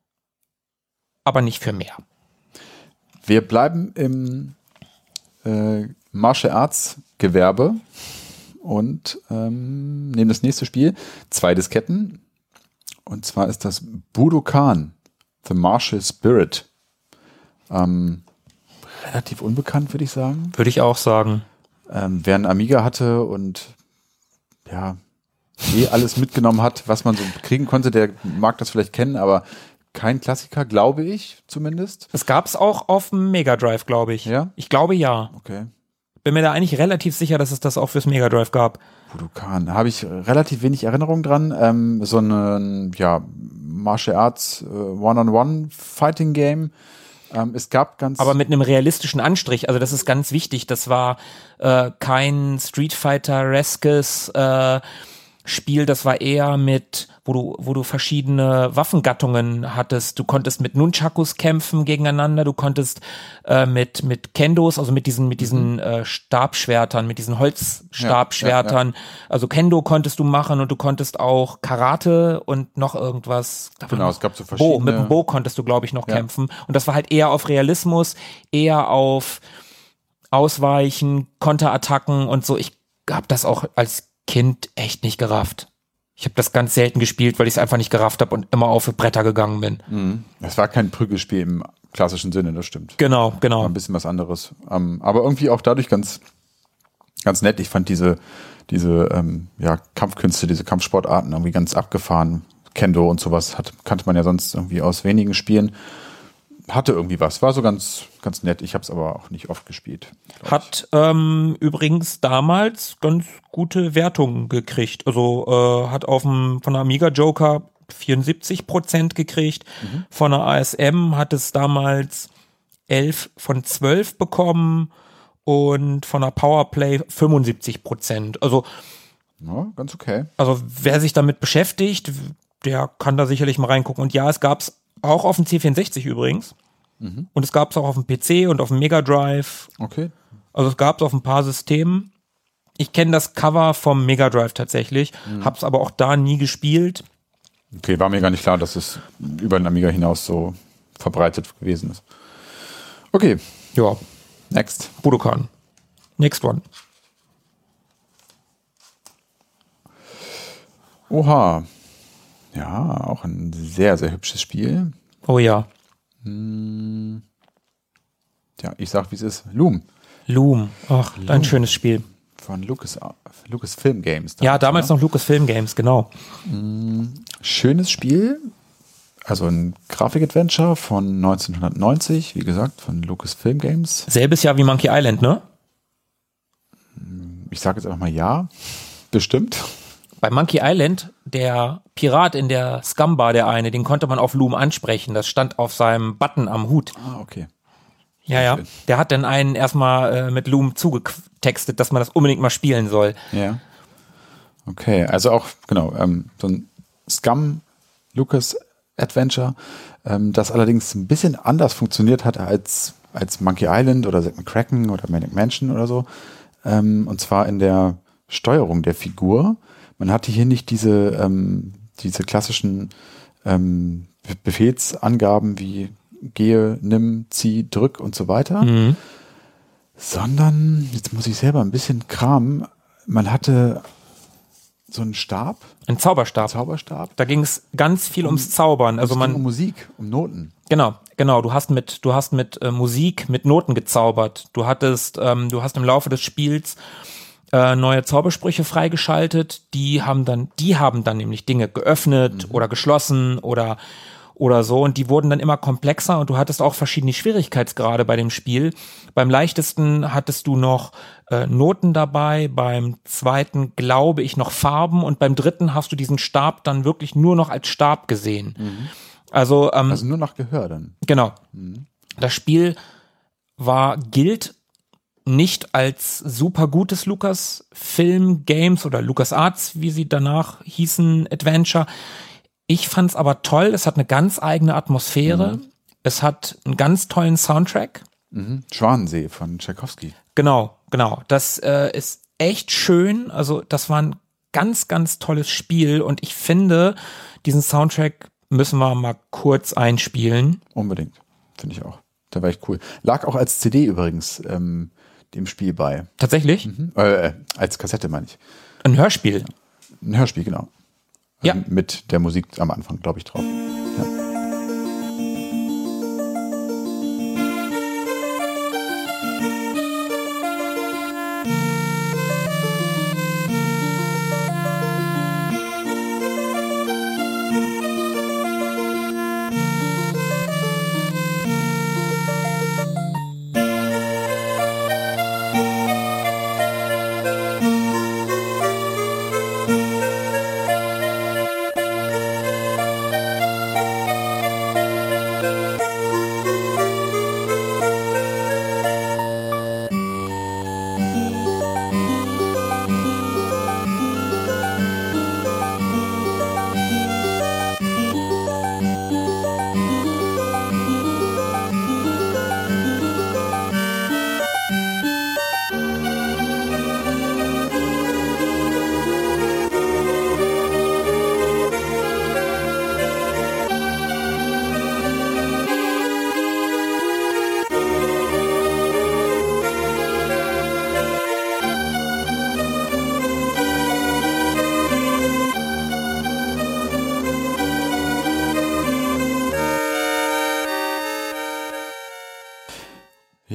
aber nicht für mehr. Wir bleiben im äh, Martial Arts Gewerbe und ähm, nehmen das nächste Spiel, zwei Disketten, und zwar ist das Budokan, The Martial Spirit. Ähm, relativ unbekannt, würde ich sagen. Würde ich auch sagen. Ähm, wer einen Amiga hatte und ja, eh alles mitgenommen hat, was man so kriegen konnte, der mag das vielleicht kennen, aber kein Klassiker, glaube ich zumindest. Es gab es auch auf dem Mega Drive, glaube ich. Ja? Ich glaube ja. Okay. Bin mir da eigentlich relativ sicher, dass es das auch fürs Mega Drive gab. Budokan, da habe ich relativ wenig Erinnerung dran. Ähm, so ein ja, Martial Arts äh, One-on-One-Fighting-Game. Ähm, es gab ganz... Aber mit einem realistischen Anstrich, also das ist ganz wichtig. Das war äh, kein Street Fighter-reskes äh, Spiel, das war eher mit wo du, wo du verschiedene Waffengattungen hattest. Du konntest mit Nunchakus kämpfen gegeneinander, du konntest äh, mit mit Kendos, also mit diesen mit diesen äh, Stabschwertern, mit diesen Holzstabschwertern, ja, ja, ja. Also Kendo konntest du machen und du konntest auch Karate und noch irgendwas. Genau, es gab so verschiedene. Bo, mit dem Bo konntest du, glaube ich, noch ja. kämpfen. Und das war halt eher auf Realismus, eher auf Ausweichen, Konterattacken und so. Ich habe das auch als Kind echt nicht gerafft. Ich habe das ganz selten gespielt, weil ich es einfach nicht gerafft habe und immer auf Bretter gegangen bin. Mhm. Es war kein Prügelspiel im klassischen Sinne, das stimmt. Genau, genau. War ein bisschen was anderes. Ähm, aber irgendwie auch dadurch ganz, ganz nett. Ich fand diese, diese ähm, ja, Kampfkünste, diese Kampfsportarten irgendwie ganz abgefahren. Kendo und sowas hat, kannte man ja sonst irgendwie aus wenigen Spielen. Hatte irgendwie was, war so ganz, ganz nett. Ich habe es aber auch nicht oft gespielt. Hat ähm, übrigens damals ganz gute Wertungen gekriegt. Also äh, hat auf dem von der Amiga Joker vierundsiebzig Prozent gekriegt. Mhm. Von der A S M hat es damals elf von zwölf bekommen und von der Powerplay fünfundsiebzig Prozent. Also ja, ganz okay. Also wer sich damit beschäftigt, der kann da sicherlich mal reingucken. Und ja, es gab es auch auf dem C vierundsechzig übrigens. Mhm. Und es gab es auch auf dem P C und auf dem Mega Drive. Okay. Also es gab es auf ein paar Systemen. Ich kenne das Cover vom Mega Drive tatsächlich, mhm. hab's aber auch da nie gespielt. Okay, war mir gar nicht klar, dass es über den Amiga hinaus so verbreitet gewesen ist. Okay. Ja. Next. Budokan. Next one. Oha. Ja, auch ein sehr, sehr hübsches Spiel. Oh ja. Hm. Ja, ich sag, wie es ist. Loom. Loom. Ach, Loom. Ein schönes Spiel. Von Lucas, Lucasfilm Games. Damals, ja, damals oder? noch Lucasfilm Games, genau. Hm. Schönes Spiel. Also ein Grafik-Adventure von neunzehnhundertneunzig, wie gesagt, von Lucasfilm Games. Selbes Jahr wie Monkey Island, ne? Ich sage jetzt einfach mal ja. Bestimmt. Bei Monkey Island, der Pirat in der Scumbar, der eine, den konnte man auf Loom ansprechen. Das stand auf seinem Button am Hut. Ah, okay. Ja, ja. Der hat dann einen erstmal äh, mit Loom zugetextet, dass man das unbedingt mal spielen soll. Ja. Okay, also auch, genau, ähm, so ein Scum Lucas Adventure, ähm, das allerdings ein bisschen anders funktioniert hat als, als Monkey Island oder Zack McCracken oder Manic Mansion oder so. Ähm, und zwar in der Steuerung der Figur. Man hatte hier nicht diese, ähm, diese klassischen ähm, Befehlsangaben wie gehe, nimm, zieh, drück und so weiter, mhm. sondern, jetzt muss ich selber ein bisschen kramen, man hatte so einen Stab. Ein Zauberstab. Ein Zauberstab. Da ging es ganz viel um, ums Zaubern. Also es man ging um Musik, um Noten. Genau, genau. Du hast mit, du hast mit äh, Musik, mit Noten gezaubert. Du hattest, ähm, du hast im Laufe des Spiels äh, neue Zaubersprüche freigeschaltet. Die haben dann, die haben dann nämlich Dinge geöffnet mhm. oder geschlossen oder oder so, und die wurden dann immer komplexer und du hattest auch verschiedene Schwierigkeitsgrade bei dem Spiel. Beim leichtesten hattest du noch äh, Noten dabei, beim zweiten glaube ich noch Farben und beim dritten hast du diesen Stab dann wirklich nur noch als Stab gesehen. Mhm. Also, ähm, also nur nach Gehör dann. Genau. Mhm. Das Spiel war, gilt nicht als super gutes Lucasfilm Games oder LucasArts, wie sie danach hießen, Adventure. Ich fand's aber toll, es hat eine ganz eigene Atmosphäre, mhm. es hat einen ganz tollen Soundtrack. Mhm. Schwanensee von Tchaikovsky. Genau, genau. Das äh, ist echt schön, also das war ein ganz, ganz tolles Spiel und ich finde, diesen Soundtrack müssen wir mal kurz einspielen. Unbedingt, finde ich auch. Der war echt cool. Lag auch als C D übrigens ähm, dem Spiel bei. Tatsächlich? Mhm. Äh, als Kassette meine ich. Ein Hörspiel? Ein Hörspiel, genau. Ja. Mit der Musik am Anfang, glaube ich, drauf. Ja.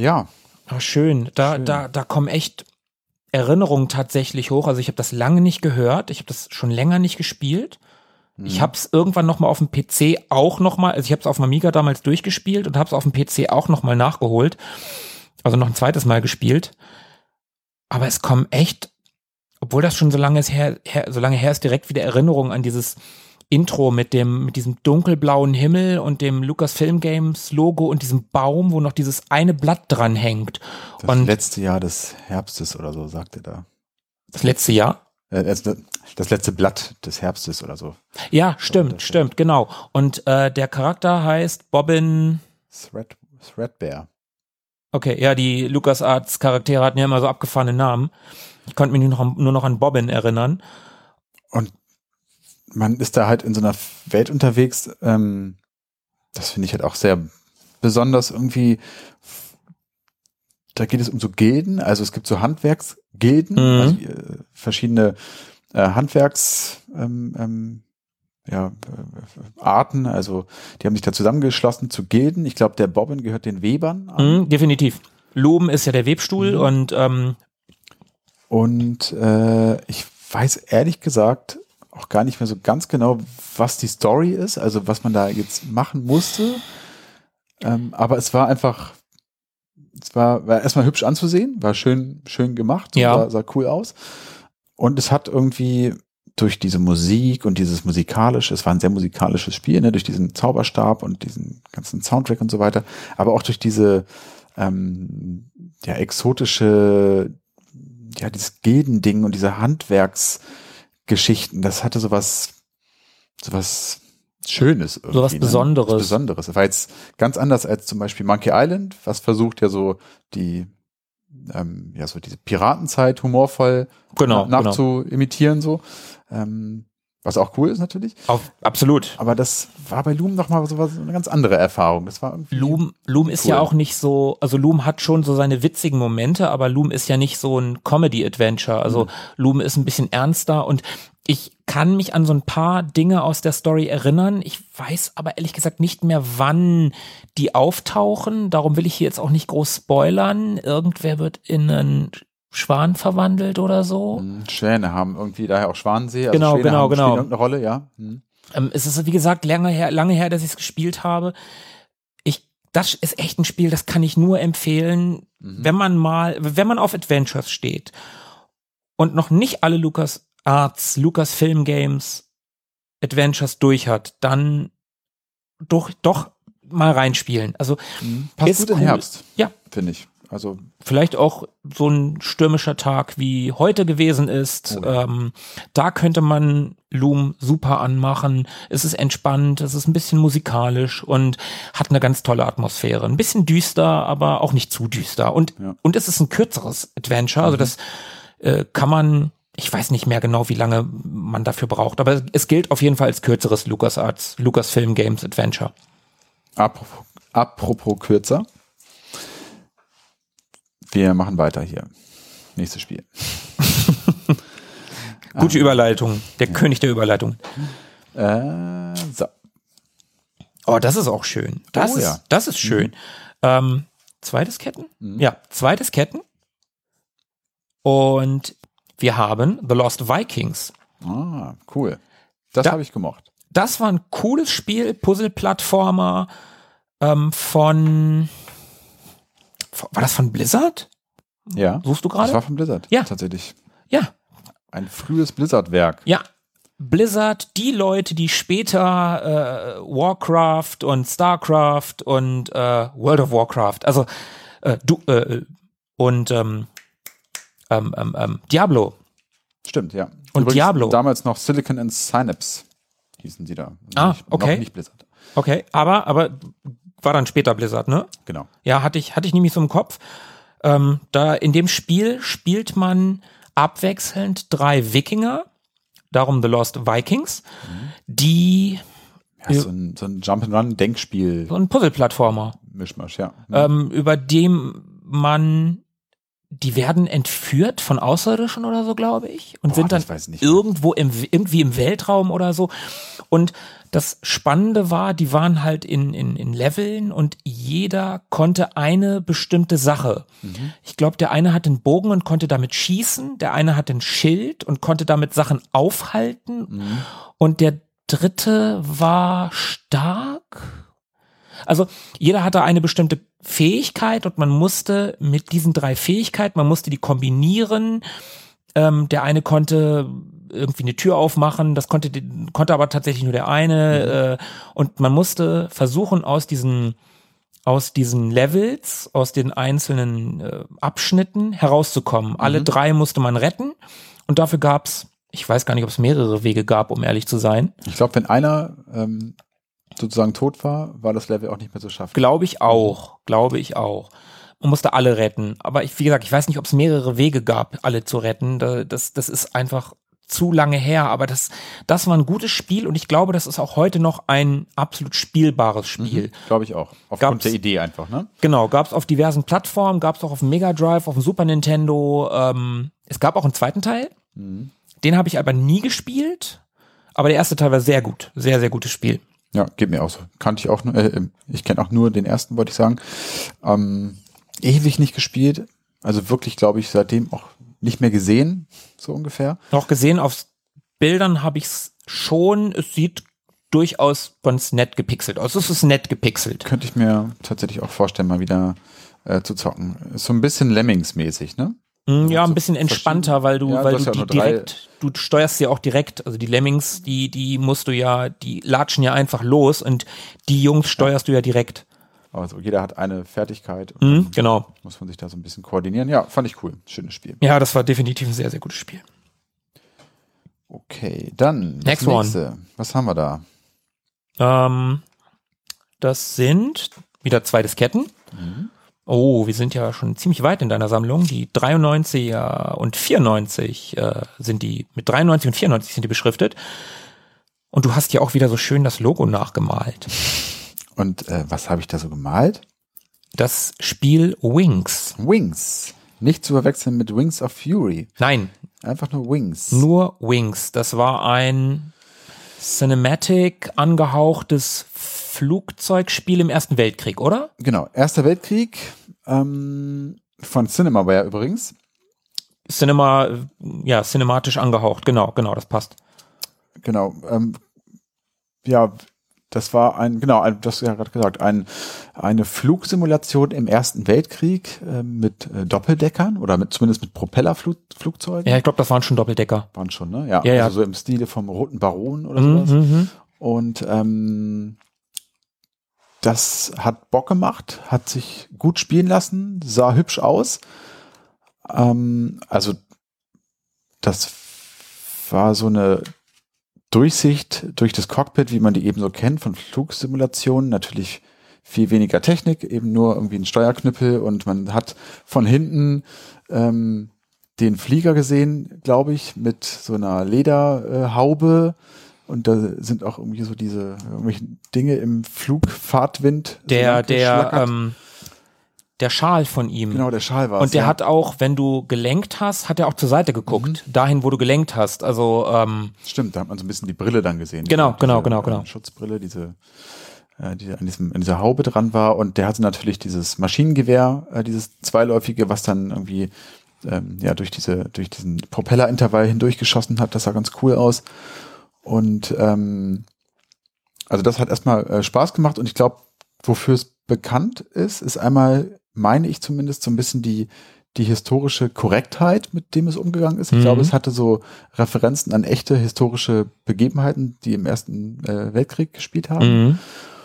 ja. Ah, schön. Da, Schön. da, da kommen echt Erinnerungen tatsächlich hoch. Also ich habe das lange nicht gehört. Ich habe das schon länger nicht gespielt. Mhm. Ich habe es irgendwann noch mal auf dem P C auch noch mal, also ich habe es auf dem Amiga damals durchgespielt und habe es auf dem P C auch noch mal nachgeholt. Also noch ein zweites Mal gespielt. Aber es kommen echt, obwohl das schon so lange ist her, her, so lange her ist, direkt wieder Erinnerungen an dieses Intro mit dem, mit diesem dunkelblauen Himmel und dem Lucasfilm Games Logo und diesem Baum, wo noch dieses eine Blatt dran hängt. Das und letzte Jahr des Herbstes oder so, sagt er da. Das letzte Jahr? Äh, das, das letzte Blatt des Herbstes oder so. Ja, stimmt, stimmt, genau. Und äh, der Charakter heißt Bobbin Thread, Threadbare. Okay, ja, die LucasArts Charaktere hatten ja immer so abgefahrene Namen. Ich konnte mich nur noch, nur noch an Bobbin erinnern. Und man ist da halt in so einer Welt unterwegs, ähm, das finde ich halt auch sehr besonders irgendwie, da geht es um so Gilden, also es gibt so Handwerksgilden, Mhm. also äh, verschiedene äh, Handwerks ähm, ähm, ja, äh, Arten, also die haben sich da zusammengeschlossen zu Gilden. Ich glaube, der Bobbin gehört den Webern an. Mhm, definitiv. Lumen ist ja der Webstuhl Mhm. und ähm, Und äh, ich weiß ehrlich gesagt auch gar nicht mehr so ganz genau, was die Story ist, also was man da jetzt machen musste. Ähm, aber es war einfach, es war, war erstmal hübsch anzusehen, war schön, schön gemacht, so, Ja. sah, sah cool aus. Und es hat irgendwie durch diese Musik und dieses musikalische, es war ein sehr musikalisches Spiel, ne, durch diesen Zauberstab und diesen ganzen Soundtrack und so weiter, aber auch durch diese ähm, ja, exotische, ja, dieses Gildending und diese Handwerksgeschichten, das hatte sowas, sowas Schönes. Irgendwie, Sowas ne? Besonderes. Was Besonderes. Das war jetzt ganz anders als zum Beispiel Monkey Island, was versucht ja so die, ähm, ja, so diese Piratenzeit humorvoll genau, genau. nachzuimitieren, so. Ähm, was auch cool ist natürlich. Auf, absolut. Aber das war bei Loom noch mal so was, eine ganz andere Erfahrung. Das war irgendwie Loom, Loom ist cool. ja auch nicht so, also Loom hat schon so seine witzigen Momente, aber Loom ist ja nicht so ein Comedy-Adventure. Also Mhm. Loom ist ein bisschen ernster und ich kann mich an so ein paar Dinge aus der Story erinnern. Ich weiß aber ehrlich gesagt nicht mehr, wann die auftauchen. Darum will ich hier jetzt auch nicht groß spoilern. Irgendwer wird in einen Schwan verwandelt oder so. Mhm. Schwäne haben irgendwie daher auch Schwanensee. Also Genau, Schwäne genau, haben, genau. spielen irgendeine Rolle, ja. Mhm. Ähm, es ist, wie gesagt, lange her, lange her, dass ich es gespielt habe. Ich, das ist echt ein Spiel, das kann ich nur empfehlen, Mhm. wenn man mal, wenn man auf Adventures steht und noch nicht alle LucasArts, Lucasfilm Games Adventures durch hat, dann doch, doch mal reinspielen. Also Mhm. Passt ist gut in cool. Herbst, Ja. finde ich. Also Vielleicht auch so ein stürmischer Tag wie heute gewesen ist. Oh ja. Ähm, da könnte man Loom super anmachen. Es ist entspannt, es ist ein bisschen musikalisch und hat eine ganz tolle Atmosphäre. Ein bisschen düster, aber auch nicht zu düster. Und, Ja. und es ist ein kürzeres Adventure. Also Mhm. das äh, kann man, ich weiß nicht mehr genau, wie lange man dafür braucht, aber es gilt auf jeden Fall als kürzeres LucasArts, Lucasfilm Games Adventure. apropos, apropos kürzer. Wir machen weiter hier. Nächstes Spiel. Gute Überleitung. Der König der Überleitung. Äh, so. Oh, das ist auch schön. Das Oh, ist, ja. das ist schön. Ähm, zweites Ketten? Mhm. Ja, zweites Ketten. Und wir haben The Lost Vikings. Ah, cool. Das Da- habe ich gemocht. Das war ein cooles Spiel, Puzzle-Plattformer ähm, von, war das von Blizzard? Ja. Suchst du Das gerade? war von Blizzard. Ja. Tatsächlich. Ja, Ein frühes Blizzard-Werk. ja. Blizzard, die Leute, die später äh, Warcraft und Starcraft und äh, World of Warcraft, also äh, du, äh, und ähm, ähm, ähm, ähm, Diablo. Stimmt, ja. Und Diablo. Damals noch Silicon and Synapse hießen die da. Ah, Nicht- okay. Noch nicht Blizzard. Okay, aber, aber war dann später Blizzard, ne? Genau. Ja, hatte ich, hatte ich nämlich so im Kopf. Ähm, da in dem Spiel spielt man abwechselnd drei Wikinger, darum The Lost Vikings, die Ja, so ein, so ein Jump-and-Run-Denkspiel. so ein Puzzle-Plattformer, Mischmasch, ja. ähm, über dem man die werden entführt von Außerirdischen oder so, glaube ich, und Boah, sind dann das weiß ich nicht. irgendwo im, irgendwie im Weltraum oder so. Und das Spannende war, die waren halt in, in, in Leveln und jeder konnte eine bestimmte Sache. Mhm. Ich glaube, der eine hatte einen Bogen und konnte damit schießen, der eine hatte ein Schild und konnte damit Sachen aufhalten mhm. und der dritte war stark. Also jeder hatte eine bestimmte Fähigkeit und man musste mit diesen drei Fähigkeiten, man musste die kombinieren. Ähm, der eine konnte irgendwie eine Tür aufmachen, das konnte konnte aber tatsächlich nur der eine. Mhm. Äh, und man musste versuchen, aus diesen aus diesen Levels, aus den einzelnen äh, Abschnitten herauszukommen. Mhm. Alle drei musste man retten und dafür gab's, ich weiß gar nicht, ob es mehrere Wege gab, um ehrlich zu sein. Ich glaube, wenn einer ähm, sozusagen tot war, war das Level auch nicht mehr zu schaffen. Glaube ich auch, glaube ich auch. Man musste alle retten. Aber ich, wie gesagt, ich weiß nicht, ob es mehrere Wege gab, alle zu retten. Das, das ist einfach zu lange her. Aber das, das war ein gutes Spiel und ich glaube, das ist auch heute noch ein absolut spielbares Spiel. Mhm, glaube ich auch. Aufgrund gab's, der Idee einfach, ne? Genau, gab es auf diversen Plattformen, gab es auch auf dem Mega Drive, auf dem Super Nintendo. Ähm, es gab auch einen zweiten Teil. Mhm. Den habe ich aber nie gespielt. Aber der erste Teil war sehr gut. Sehr, sehr gutes Spiel. Ja, geht mir auch so. Kannte ich auch nur, äh, ich kenne auch nur den ersten, wollte ich sagen. Ähm, ewig nicht gespielt. Also wirklich, glaube ich, seitdem auch nicht mehr gesehen, so ungefähr. Noch gesehen, auf Bildern habe ich es schon. Es sieht durchaus ganz nett gepixelt aus. Es ist nett gepixelt. Könnte ich mir tatsächlich auch vorstellen, mal wieder äh, zu zocken. Ist so ein bisschen Lemmings-mäßig, ne? Ja, ein bisschen entspannter, weil du, ja, weil du ja die direkt, du steuerst sie auch direkt, also die Lemmings, die, die musst du ja, die latschen ja einfach los und die Jungs steuerst ja. du ja direkt. Also jeder hat eine Fertigkeit. Und mhm, genau. Muss man sich da so ein bisschen koordinieren. Ja, fand ich cool. Schönes Spiel. Ja, das war definitiv ein sehr, sehr gutes Spiel. Okay, dann das Next nächste. One. Was haben wir da? Ähm, das sind wieder zwei Disketten. Mhm. Oh, wir sind ja schon ziemlich weit in deiner Sammlung. Die dreiundneunziger und vierundneunzig äh, sind die, mit dreiundneunzig und vierundneunzig sind die beschriftet. Und du hast ja auch wieder so schön das Logo nachgemalt. Und äh, was habe ich da so gemalt? Das Spiel Wings. Wings. Nicht zu verwechseln mit Wings of Fury. Nein. Einfach nur Wings. Nur Wings. Das war ein Cinematic angehauchtes Flugzeugspiel im Ersten Weltkrieg, oder? Genau, Erster Weltkrieg, ähm, von Cinemaware übrigens. Cinema, ja, cinematisch angehaucht, genau, genau, das passt. Genau, ähm, ja, das war ein, genau, ein, das hast du ja gerade gesagt, ein, eine Flugsimulation im Ersten Weltkrieg äh, mit äh, Doppeldeckern oder mit zumindest mit Propellerflugzeugen. Ja, ich glaube, das waren schon Doppeldecker. Waren schon, ne? Ja, ja, ja. Also so im Stile vom Roten Baron oder mhm, sowas. Mhm. Und ähm, das hat Bock gemacht, hat sich gut spielen lassen, sah hübsch aus. Ähm, also das war so eine Durchsicht durch das Cockpit, wie man die eben so kennt von Flugsimulationen. Natürlich viel weniger Technik, eben nur irgendwie ein Steuerknüppel und man hat von hinten ähm, den Flieger gesehen, glaube ich, mit so einer Lederhaube. Äh, Und da sind auch irgendwie so diese irgendwelchen Dinge im Flugfahrtwind. Der, so der, ähm, der Schal von ihm. Genau, der Schal war es. Und der ja. hat auch, wenn du gelenkt hast, hat er auch zur Seite geguckt. Mhm. Dahin, wo du gelenkt hast. Also, ähm, stimmt, da hat man so ein bisschen die Brille dann gesehen. Genau, diese, genau, genau, genau. Äh, Schutzbrille, diese, äh, die an, diesem, an dieser Haube dran war. Und der hatte natürlich dieses Maschinengewehr, äh, dieses zweiläufige, was dann irgendwie ähm, ja durch diese, durch diesen Propellerintervall hindurchgeschossen hat. Das sah ganz cool aus. Und ähm, also das hat erstmal äh, Spaß gemacht und ich glaube, wofür es bekannt ist, ist einmal, meine ich zumindest, so ein bisschen die, die historische Korrektheit, mit dem es umgegangen ist. Ich mhm. glaube, es hatte so Referenzen an echte historische Begebenheiten, die im Ersten äh, Weltkrieg gespielt haben. Mhm.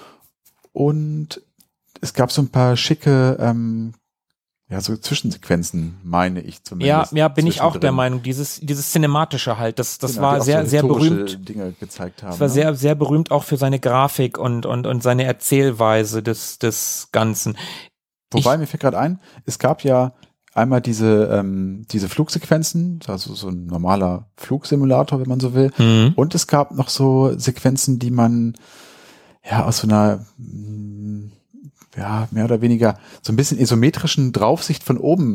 Und es gab so ein paar schicke ähm, ja, so Zwischensequenzen, meine ich zumindest. Ja, ja, bin ich auch der Meinung. Dieses, dieses Cinematische halt, das, das genau, war sehr, so sehr berühmt. Dinge gezeigt haben. Das war ne? sehr, sehr berühmt auch für seine Grafik und, und, und seine Erzählweise des, des Ganzen. Wobei, ich, mir fällt gerade ein, es gab ja einmal diese, ähm, diese Flugsequenzen, also so ein normaler Flugsimulator, wenn man so will. Mhm. Und es gab noch so Sequenzen, die man ja aus so einer ja, mehr oder weniger so ein bisschen isometrischen Draufsicht von oben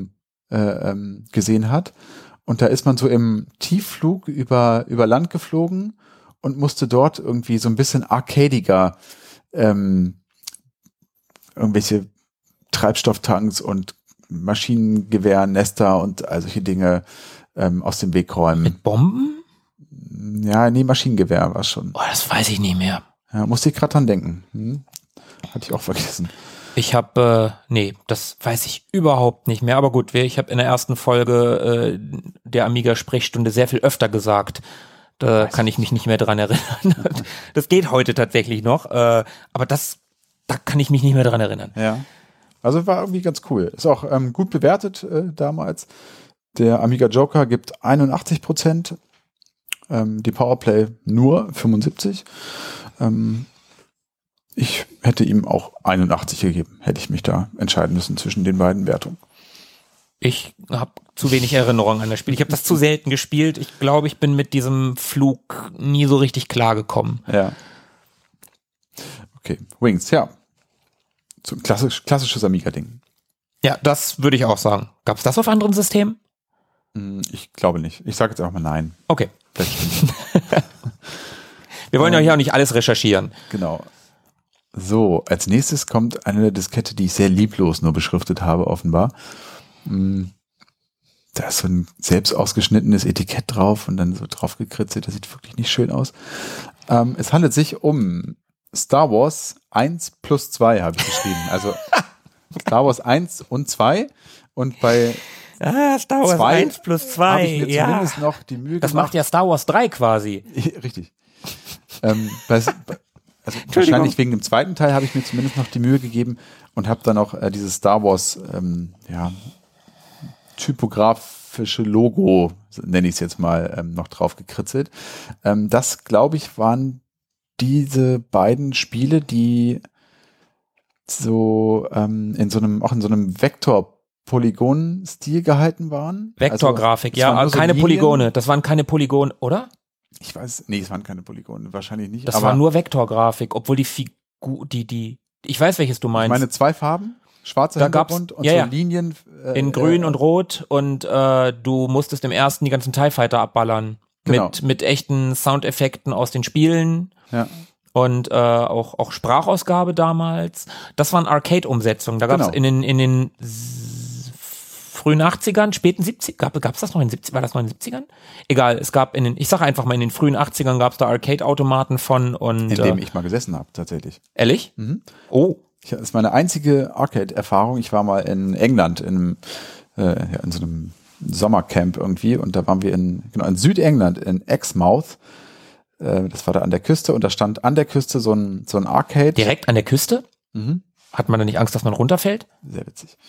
äh, ähm, gesehen hat. Und da ist man so im Tiefflug über, über Land geflogen und musste dort irgendwie so ein bisschen arcadiger ähm, irgendwelche Treibstofftanks und Maschinengewehr-Nester und all solche Dinge ähm, aus dem Weg räumen. Mit Bomben? Ja, nee, Maschinengewehr war schon. Oh, das weiß ich nicht mehr. Ja, musste ich gerade dran denken. Hm? Hatte ich auch vergessen. Ich habe, äh, nee, das weiß ich überhaupt nicht mehr. Aber gut, ich habe in der ersten Folge äh, der Amiga-Sprechstunde sehr viel öfter gesagt. Da weiß kann ich mich nicht mehr dran erinnern. Das geht heute tatsächlich noch. Äh, aber das, da kann ich mich nicht mehr dran erinnern. Ja, also war irgendwie ganz cool. Ist auch ähm, gut bewertet äh, damals. Der Amiga Joker gibt einundachtzig Prozent. Ähm, die Powerplay nur fünfundsiebzig. Ähm, Ich hätte ihm auch einundachtzig gegeben, hätte ich mich da entscheiden müssen zwischen den beiden Wertungen. Ich habe zu wenig Erinnerung an das Spiel. Ich habe das zu selten gespielt. Ich glaube, ich bin mit diesem Flug nie so richtig klargekommen. Ja. Okay, Wings, ja. So ein klassisch, klassisches Amiga-Ding. Ja, das würde ich auch sagen. Gab es das auf anderen Systemen? Ich glaube nicht. Ich sage jetzt einfach mal nein. Okay. Vielleicht Wir wollen ja hier auch nicht alles recherchieren. Genau. So, als nächstes kommt eine Diskette, die ich sehr lieblos nur beschriftet habe, offenbar. Da ist so ein selbst ausgeschnittenes Etikett drauf und dann so drauf gekritzelt. Das sieht wirklich nicht schön aus. Ähm, es handelt sich um Star Wars eins plus zwei, habe ich geschrieben. Also Star Wars eins und zwei. Und bei ah, Star Wars zwei eins plus zwei, habe ich mir ja. zumindest noch die Mühe das gemacht. macht ja Star Wars drei quasi. Richtig. ähm, bei, Also wahrscheinlich wegen dem zweiten Teil habe ich mir zumindest noch die Mühe gegeben und habe dann auch äh, dieses Star Wars ähm, ja, typografische Logo, nenne ich es jetzt mal, ähm, noch drauf gekritzelt. Ähm, das, glaube ich, waren diese beiden Spiele, die so ähm, in so einem, auch in so einem Vektor-Polygon-Stil gehalten waren. Vektorgrafik, also, ja, so keine Linien. Polygone. Das waren keine Polygone, oder? Ich weiß, nee, es waren keine Polygone, wahrscheinlich nicht. Das aber war nur Vektorgrafik, obwohl die Figur, die, die, ich weiß, welches du meinst. Ich meine, zwei Farben, schwarzer Da Hintergrund gab's- und ja, so ja. Linien. Äh, in grün äh, und rot und äh, du musstest im ersten die ganzen TIE Fighter abballern. Genau. Mit, mit echten Soundeffekten aus den Spielen. Ja. Und äh, auch, auch Sprachausgabe damals. Das waren Arcade-Umsetzungen. Da gab es Genau. in den, in den s- frühen achtzigern, späten siebzigern, gab es das noch in den siebzigern? War das noch in den siebzigern? Egal, es gab in den, ich sage einfach mal, in den frühen achtzigern gab es da Arcade-Automaten von und In dem äh, ich mal gesessen habe, tatsächlich. ehrlich? Mhm. Oh, Ich, das ist meine einzige Arcade-Erfahrung. Ich war mal in England in, einem, äh, ja, in so einem Sommercamp irgendwie und da waren wir in, genau, in Südengland, in Exmouth. Äh, das war da an der Küste und da stand an der Küste so ein, so ein Arcade. direkt an der Küste? Mhm. Hat man da nicht Angst, dass man runterfällt? Sehr witzig.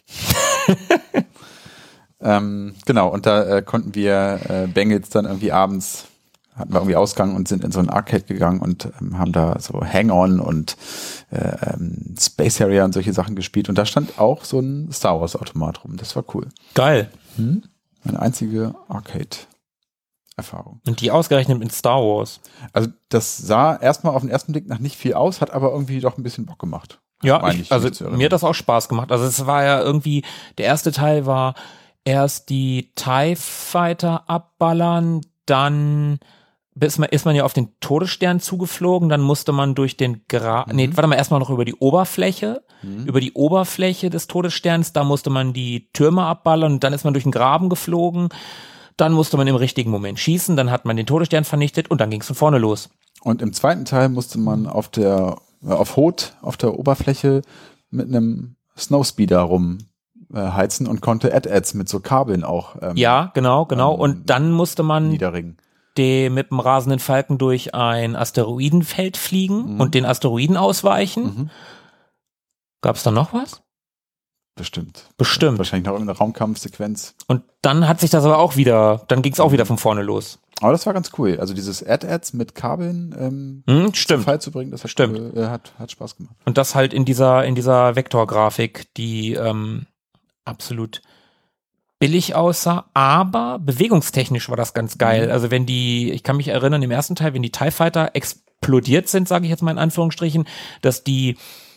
ähm, genau, und da äh, konnten wir äh, Bengals dann irgendwie abends, hatten wir irgendwie Ausgang und sind in so ein Arcade gegangen und ähm, haben da so Hang-On und äh, ähm, Space Harrier und solche Sachen gespielt. Und da stand auch so ein Star Wars Automat rum. Das war cool. Geil. Hm? Meine einzige Arcade-Erfahrung. Und die ausgerechnet mit Star Wars. Also das sah erstmal auf den ersten Blick nach nicht viel aus, hat aber irgendwie doch ein bisschen Bock gemacht. Ja, Meine ich, also mich zu erinnern. mir hat das auch Spaß gemacht. Also es war ja irgendwie, der erste Teil war erst die TIE Fighter abballern, dann ist man, ist man ja auf den Todesstern zugeflogen, dann musste man durch den Gra- mhm. nee, warte mal, erstmal noch über die Oberfläche, mhm. über die Oberfläche des Todessterns, da musste man die Türme abballern und dann ist man durch den Graben geflogen, dann musste man im richtigen Moment schießen, dann hat man den Todesstern vernichtet und dann ging es von vorne los. Und im zweiten Teil musste man auf der auf Hoth, auf der Oberfläche mit einem Snowspeeder rumheizen äh, und konnte Ad-Ads mit so Kabeln auch ähm, ja, genau, genau. ähm, und dann musste man niederringen. Die mit dem rasenden Falken durch ein Asteroidenfeld fliegen mhm. und den Asteroiden ausweichen. Mhm. Gab es da noch was? Bestimmt. Bestimmt. Wahrscheinlich noch irgendeine Raumkampfsequenz. Und dann hat sich das aber auch wieder, dann ging es auch wieder von vorne los. Aber das war ganz cool. Also dieses Ad-Ads mit Kabeln ähm, mhm, stimmt. zum Fall zu bringen, das hat, stimmt. Äh, hat, hat Spaß gemacht. Und das halt in dieser, in dieser Vektorgrafik, die ähm, absolut billig aussah, aber bewegungstechnisch war das ganz geil. Mhm. Also wenn die, ich kann mich erinnern, im ersten Teil, wenn die TIE Fighter explodiert sind, sage ich jetzt mal in Anführungsstrichen, dass die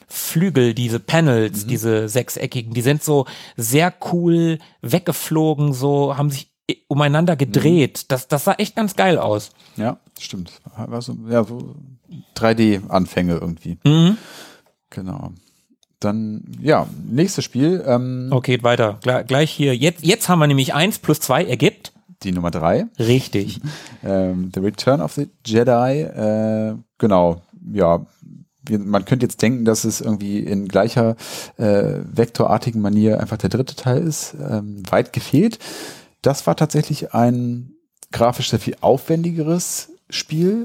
Flügel, diese Panels, mhm. diese sechseckigen, die sind so sehr cool weggeflogen, so haben sich umeinander gedreht. Mhm. Das, das sah echt ganz geil aus. Ja, stimmt. War so, ja, so drei D-Anfänge irgendwie. Mhm. Genau. Dann, ja, nächstes Spiel. Ähm, okay, weiter. Gle- gleich hier. Jetzt, jetzt haben wir nämlich eins plus zwei ergibt. Die Nummer drei. Richtig. ähm, The Return of the Jedi. Äh, genau, ja. Man könnte jetzt denken, dass es irgendwie in gleicher äh, vektorartigen Manier einfach der dritte Teil ist. Ähm, weit gefehlt. Das war tatsächlich ein grafisch sehr viel aufwendigeres Spiel.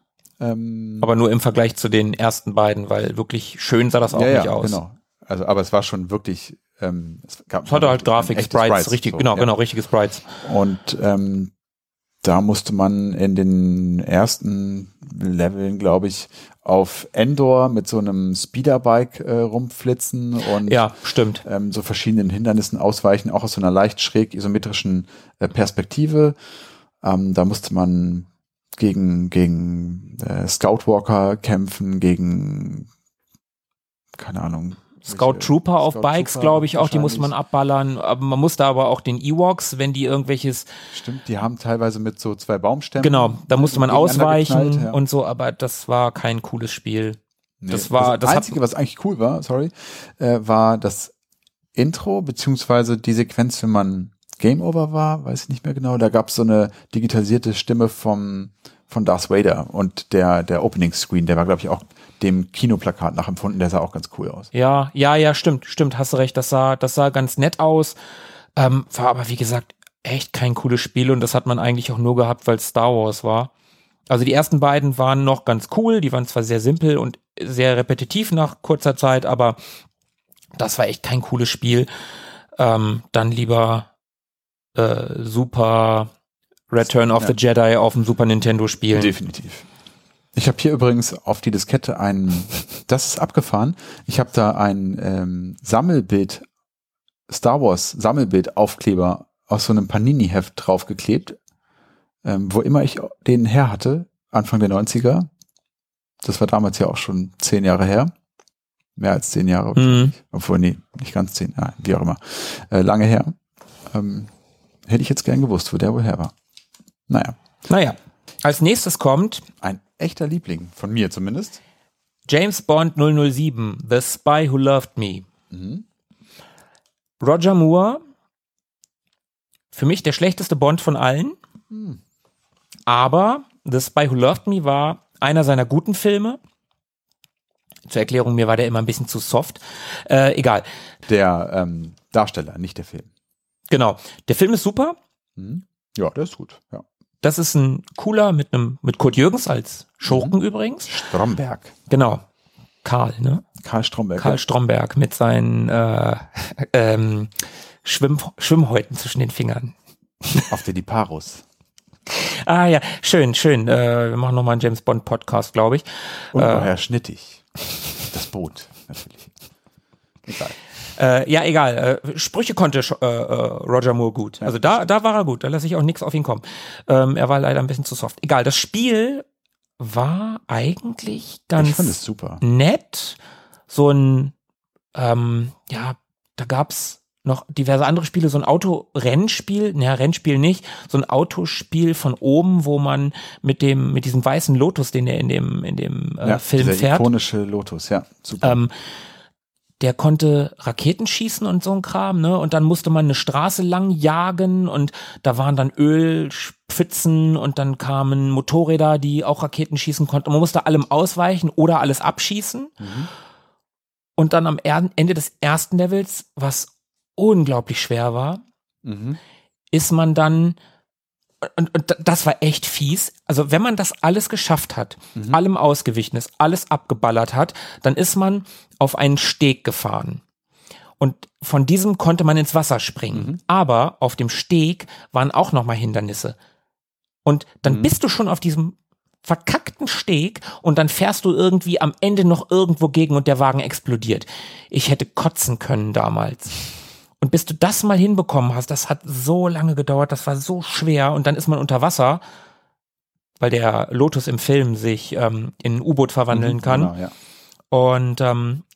Ähm, aber nur im Vergleich zu den ersten beiden, weil wirklich schön sah das auch ja, nicht ja, aus. Genau. Also, aber es war schon wirklich. Ähm, es, gab es hatte halt Grafik, Sprites, Sprites, richtig, so, genau, ja. genau, richtige Sprites. Und ähm, da musste man in den ersten Leveln, glaube ich, auf Endor mit so einem Speederbike äh, rumflitzen und ja, stimmt. Ähm, so verschiedenen Hindernissen ausweichen, auch aus so einer leicht schräg isometrischen äh, Perspektive. Ähm, da musste man gegen gegen äh, Scoutwalker kämpfen, gegen keine Ahnung. Scout Trooper auf Scout Bikes, glaube ich auch, die musste man abballern. Aber man musste aber auch den Ewoks, wenn die irgendwelches... Stimmt, die haben teilweise mit so zwei Baumstämmen... Genau, da musste man ausweichen geknallt, ja. und so, aber das war kein cooles Spiel. Nee, das war das, das Einzige, was eigentlich cool war, sorry, äh, war das Intro, beziehungsweise die Sequenz, wenn man Game Over war, weiß ich nicht mehr genau, da gab es so eine digitalisierte Stimme vom von Darth Vader und der der Opening Screen, der war, glaube ich, auch dem Kinoplakat nachempfunden, der sah auch ganz cool aus. Ja, ja, ja, stimmt, stimmt, hast du recht, das sah, das sah ganz nett aus, ähm, war aber wie gesagt echt kein cooles Spiel und das hat man eigentlich auch nur gehabt, weil es Star Wars war. Also die ersten beiden waren noch ganz cool, die waren zwar sehr simpel und sehr repetitiv nach kurzer Zeit, aber das war echt kein cooles Spiel. Ähm, dann lieber äh, Super Return of ja. the Jedi auf dem Super Nintendo spielen. Definitiv. Ich habe hier übrigens auf die Diskette ein, das ist abgefahren, ich habe da ein ähm, Sammelbild, Star Wars Sammelbild-Aufkleber aus so einem Panini-Heft draufgeklebt, ähm, wo immer ich den her hatte, Anfang der neunziger. Das war damals ja auch schon zehn Jahre her. Mehr als zehn Jahre. Mhm. Obwohl, nee, nicht ganz zehn, ja, wie auch immer. Äh, lange her. Ähm, hätte ich jetzt gern gewusst, wo der wohl her war. Naja. Naja. Als nächstes kommt ein echter Liebling, von mir zumindest. James Bond null null sieben, The Spy Who Loved Me. Mhm. Roger Moore, für mich der schlechteste Bond von allen. Mhm. Aber The Spy Who Loved Me war einer seiner guten Filme. Zur Erklärung, mir war der immer ein bisschen zu soft. Äh, egal. Der ähm, Darsteller, nicht der Film. Genau. Der Film ist super. Mhm. Ja, der ist gut, ja. Das ist ein cooler mit einem mit Kurt Jürgens als Schurken mhm. übrigens. Stromberg. Genau. Karl, ne? Karl Stromberg. Karl ja. Stromberg mit seinen äh, ähm, Schwimm, Schwimmhäuten zwischen den Fingern. Auf der Diparus. Ah ja, schön, schön. Äh, wir machen nochmal einen James Bond Podcast, glaube ich. Ungeheuer äh, schnittig. Das Boot, natürlich. Egal. Äh, ja, egal. Äh, Sprüche konnte äh, Roger Moore gut. Also da, da war er gut. Da lasse ich auch nichts auf ihn kommen. Ähm, er war leider ein bisschen zu soft. Egal, das Spiel war eigentlich ganz ich fand es super. nett. So ein, ähm, ja, da gab's noch diverse andere Spiele, so ein Autorennspiel, naja, Rennspiel nicht, so ein Autospiel von oben, wo man mit dem, mit diesem weißen Lotus, den er in dem, in dem äh, ja, Film dieser fährt. Ikonische Lotus, ja, super. Ähm, der konnte Raketen schießen und so ein Kram, ne? Und dann musste man eine Straße lang jagen und da waren dann Ölpfützen und dann kamen Motorräder, die auch Raketen schießen konnten. Und man musste allem ausweichen oder alles abschießen. Mhm. Und dann am Ende des ersten Levels, was unglaublich schwer war, mhm. ist man dann, und, und das war echt fies, also wenn man das alles geschafft hat, mhm. allem ausgewichen ist, alles abgeballert hat, dann ist man auf einen Steg gefahren. Und von diesem konnte man ins Wasser springen. Mhm. Aber auf dem Steg waren auch nochmal Hindernisse. Und dann mhm. bist du schon auf diesem verkackten Steg und dann fährst du irgendwie am Ende noch irgendwo gegen und der Wagen explodiert. Ich hätte kotzen können damals. Und bis du das mal hinbekommen hast, das hat so lange gedauert, das war so schwer und dann ist man unter Wasser, weil der Lotus im Film sich ähm, in ein U-Boot verwandeln mhm, kann. Genau, ja. Und ähm,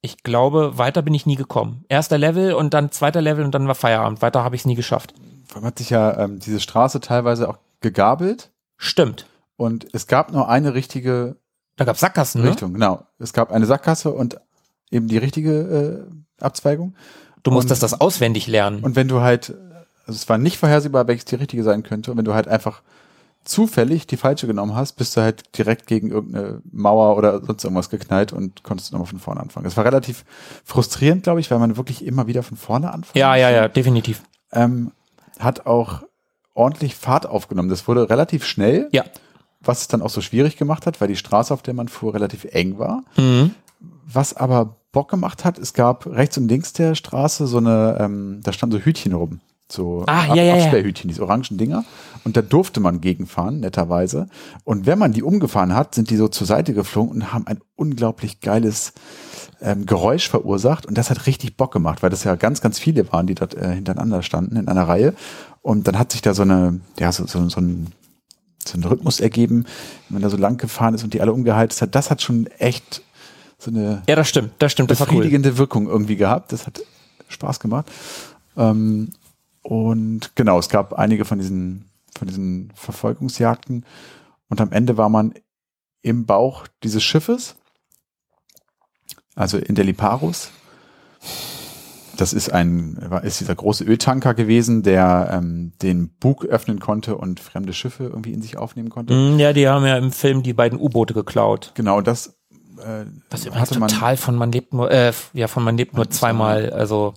Ich glaube, weiter bin ich nie gekommen. Erster Level und dann zweiter Level und dann war Feierabend. Weiter habe ich es nie geschafft. Man hat sich ja ähm, diese Straße teilweise auch gegabelt. Stimmt. Und es gab nur eine richtige Da gab es Sackgassen, Richtung, ne? genau. Es gab eine Sackgasse und eben die richtige äh, Abzweigung. Du musstest und, das auswendig lernen. Und wenn du halt, also es war nicht vorhersehbar, welches die richtige sein könnte. Und wenn du halt einfach zufällig die falsche genommen hast, bist du halt direkt gegen irgendeine Mauer oder sonst irgendwas geknallt und konntest nochmal von vorne anfangen. Das war relativ frustrierend, glaube ich, weil man wirklich immer wieder von vorne anfängt. Ja, ja, ja, definitiv. Ähm, hat auch ordentlich Fahrt aufgenommen. Das wurde relativ schnell, ja. was es dann auch so schwierig gemacht hat, weil die Straße, auf der man fuhr, relativ eng war. Mhm. Was aber Bock gemacht hat, es gab rechts und links der Straße so eine, ähm, da standen so Hütchen rum. So ah, Ab- ja, ja, Absperrhütchen, diese orangen Dinger. Und da durfte man gegenfahren, netterweise. Und wenn man die umgefahren hat, sind die so zur Seite geflogen und haben ein unglaublich geiles ähm, Geräusch verursacht. Und das hat richtig Bock gemacht, weil das ja ganz, ganz viele waren, die dort äh, hintereinander standen in einer Reihe. Und dann hat sich da so eine, ja, so, so, so ein so ein Rhythmus ergeben, wenn man da so lang gefahren ist und die alle umgeheizt hat. Das hat schon echt so eine ja, das stimmt, das stimmt, das war cool. befriedigende Wirkung irgendwie gehabt. Das hat Spaß gemacht. Ähm, und genau, es gab einige von diesen, von diesen Verfolgungsjagden und am Ende war man im Bauch dieses Schiffes, also in der Liparus. Das ist ein, ist dieser große Öltanker gewesen, der ähm, den Bug öffnen konnte und fremde Schiffe irgendwie in sich aufnehmen konnte. Ja, die haben ja im Film die beiden U-Boote geklaut. Genau, das äh, Was übrigens hatte man total von Man lebt nur, äh, ja, von Man lebt nur zweimal, also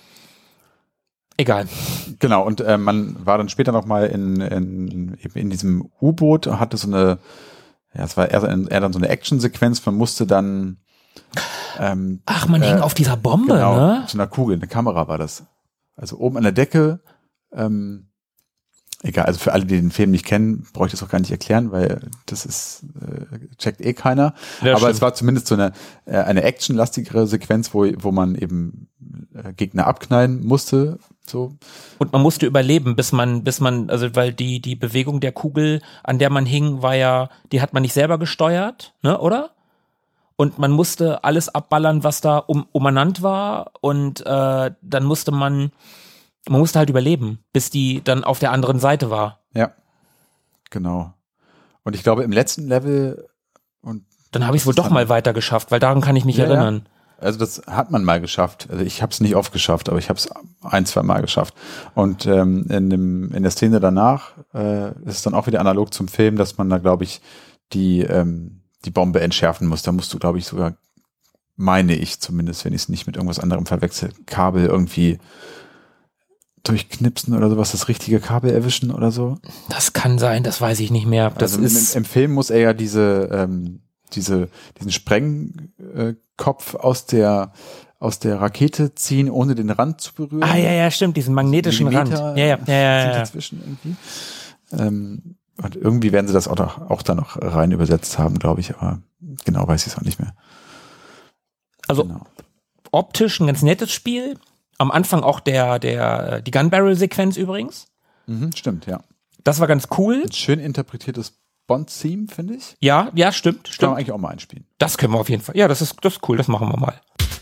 egal. Genau, und äh, man war dann später nochmal in, in, in diesem U-Boot und hatte so eine, ja, es war eher, eher dann so eine Action-Sequenz, man musste dann ähm, Ach, man äh, hing auf dieser Bombe, genau, ne? zu einer Kugel, eine Kamera war das. Also oben an der Decke, ähm, egal, also für alle, die den Film nicht kennen, brauche ich das auch gar nicht erklären, weil das ist, äh, checkt eh keiner. Ja, aber stimmt. es war zumindest so eine, äh, eine actionlastigere Sequenz, wo, wo man eben äh, Gegner abknallen musste, so. Und man musste überleben, bis man, bis man, also weil die, die Bewegung der Kugel, an der man hing, war ja, die hat man nicht selber gesteuert, ne, oder? Und man musste alles abballern, was da um, umeinander war und äh, dann musste man, man musste halt überleben, bis die dann auf der anderen Seite war. Ja, genau. Und ich glaube im letzten Level und dann habe ich es wohl doch mal weiter geschafft, weil daran kann ich mich ja, erinnern. Ja. Also das hat man mal geschafft. Also ich habe es nicht oft geschafft, aber ich habe es ein, zwei Mal geschafft. Und ähm, in dem in der Szene danach äh, ist es dann auch wieder analog zum Film, dass man da, glaube ich, die ähm, die Bombe entschärfen muss. Da musst du, glaube ich, sogar, meine ich zumindest, wenn ich es nicht mit irgendwas anderem verwechsel, Kabel irgendwie durchknipsen oder sowas, das richtige Kabel erwischen oder so. Das kann sein, das weiß ich nicht mehr. Das also ist im, im Film muss er ja diese ähm, diese diesen Sprengkopf aus der aus der Rakete ziehen, ohne den Rand zu berühren. Ah ja, ja, stimmt, diesen magnetischen Rand. Ja, ja, ja, ja, ja. Dazwischen irgendwie. Ähm, und irgendwie werden sie das auch, auch da noch rein übersetzt haben, glaube ich, aber genau weiß ich es auch nicht mehr. Also genau. Optisch ein ganz nettes Spiel. Am Anfang auch der, der, die Gun Barrel Sequenz übrigens. Mhm, stimmt, ja. Das war ganz cool. Ein schön interpretiertes Bond-Theme, finde ich. Ja, ja, stimmt, Kann stimmt. man eigentlich auch mal einspielen. Das können wir auf jeden Fall. Ja, das ist, das ist cool, das machen wir mal.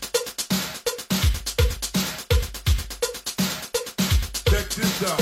Check this out.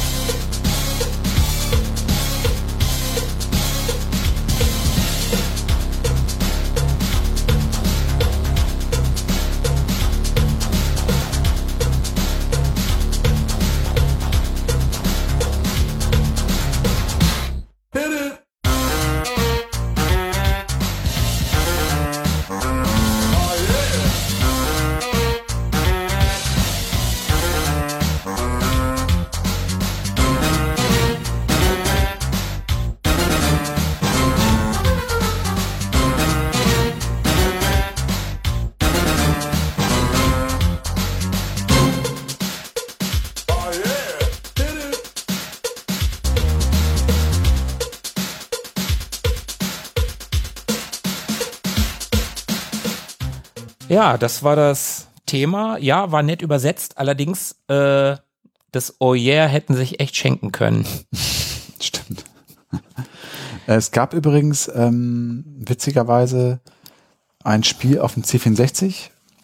Ja, das war das Thema. Ja, war nett übersetzt. Allerdings, äh, das Oh yeah hätten sich echt schenken können. Stimmt. Es gab übrigens ähm, witzigerweise ein Spiel auf dem C vierundsechzig,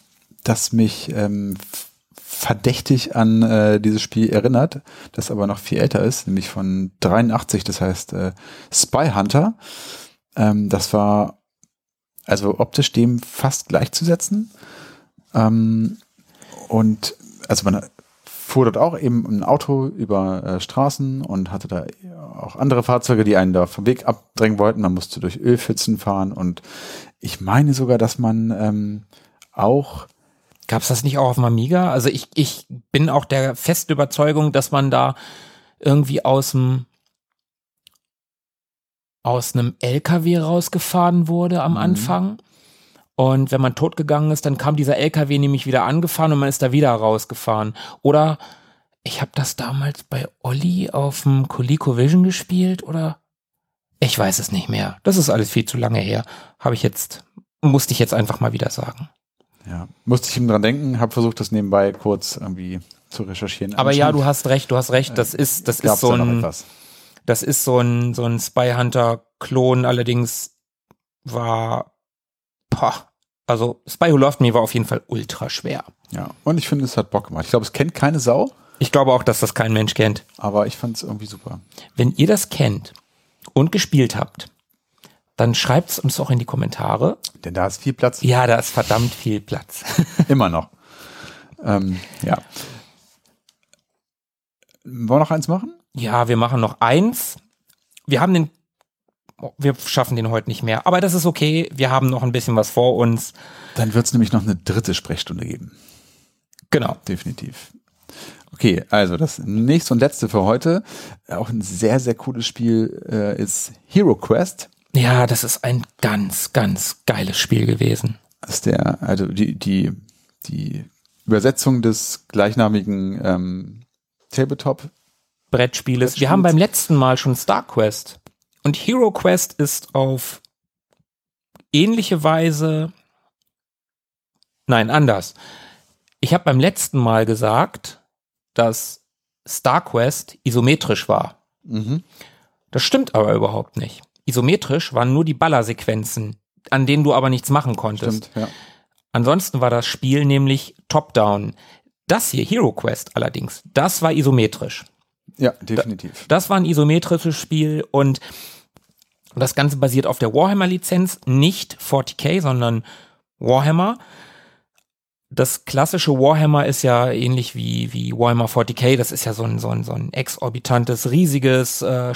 das mich ähm, verdächtig an äh, dieses Spiel erinnert, das aber noch viel älter ist, nämlich von dreiundachtzig, das heißt äh, Spy Hunter. Ähm, das war also optisch dem fast gleichzusetzen. Ähm, und also man fuhr dort auch eben ein Auto über äh, Straßen und hatte da auch andere Fahrzeuge, die einen da vom Weg abdrängen wollten. Man musste durch Ölpfützen fahren und ich meine sogar, dass man ähm, auch Gab's das nicht auch auf dem Amiga? Also ich, ich bin auch der festen Überzeugung, dass man da irgendwie aus dem aus einem L K W rausgefahren wurde am Mhm. Anfang. Und wenn man totgegangen ist, dann kam dieser L K W nämlich wieder angefahren und man ist da wieder rausgefahren. Oder ich habe das damals bei Olli auf dem ColecoVision gespielt oder ich weiß es nicht mehr. Das ist alles viel zu lange her. Habe ich jetzt, musste ich jetzt einfach mal wieder sagen. Ja, musste ich ihm dran denken, habe versucht, das nebenbei kurz irgendwie zu recherchieren. Aber ja, du hast recht, du hast recht. Das ist, das ist so ein, das ist so ein, so ein Spy Hunter Klon. Allerdings war, boah, also Spy Who Loved Me war auf jeden Fall ultra schwer. Ja, und ich finde, es hat Bock gemacht. Ich glaube, es kennt keine Sau, Ich glaube auch, dass das kein Mensch kennt. aber ich fand es irgendwie super. Wenn ihr das kennt und gespielt habt, dann schreibt es uns auch in die Kommentare. Denn da ist viel Platz. Ja, da ist verdammt viel Platz. Immer noch. Ähm, ja. Wollen wir noch eins machen? Ja, wir machen noch eins. Wir haben den, wir schaffen den heute nicht mehr, aber das ist okay. Wir haben noch ein bisschen was vor uns. Dann wird es nämlich noch eine dritte Sprechstunde geben. Genau. Definitiv. Okay, also das nächste und letzte für heute, auch ein sehr, sehr cooles Spiel, äh, ist Hero Quest. Ja, das ist ein ganz, ganz geiles Spiel gewesen. Das ist der, also die, die, die Übersetzung des gleichnamigen ähm, Tabletop. Brettspieles. Wir haben beim letzten Mal schon Star Quest. Und Hero Quest ist auf ähnliche Weise, nein, anders. Ich habe beim letzten Mal gesagt, dass Star Quest isometrisch war. Mhm. Das stimmt aber überhaupt nicht. Isometrisch waren nur die Ballersequenzen, an denen du aber nichts machen konntest. Stimmt, ja. Ansonsten war das Spiel nämlich top-down. Das hier, Hero Quest allerdings, das war isometrisch. Ja, definitiv. Das war ein isometrisches Spiel und das Ganze basiert auf der Warhammer-Lizenz, nicht vierzig K, sondern Warhammer. Das klassische Warhammer ist ja ähnlich wie, wie Warhammer vierzig K. Das ist ja so ein, so ein, so ein exorbitantes, riesiges äh,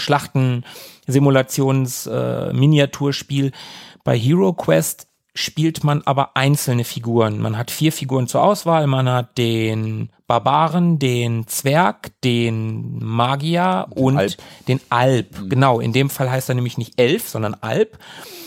Schlachten-Simulations-Miniaturspiel. Äh, Bei Hero Quest spielt man aber einzelne Figuren. Man hat vier Figuren zur Auswahl. Man hat den Barbaren, den Zwerg, den Magier Den und Alp. den Alp. Mhm. Genau, in dem Fall heißt er nämlich nicht Elf, sondern Alp.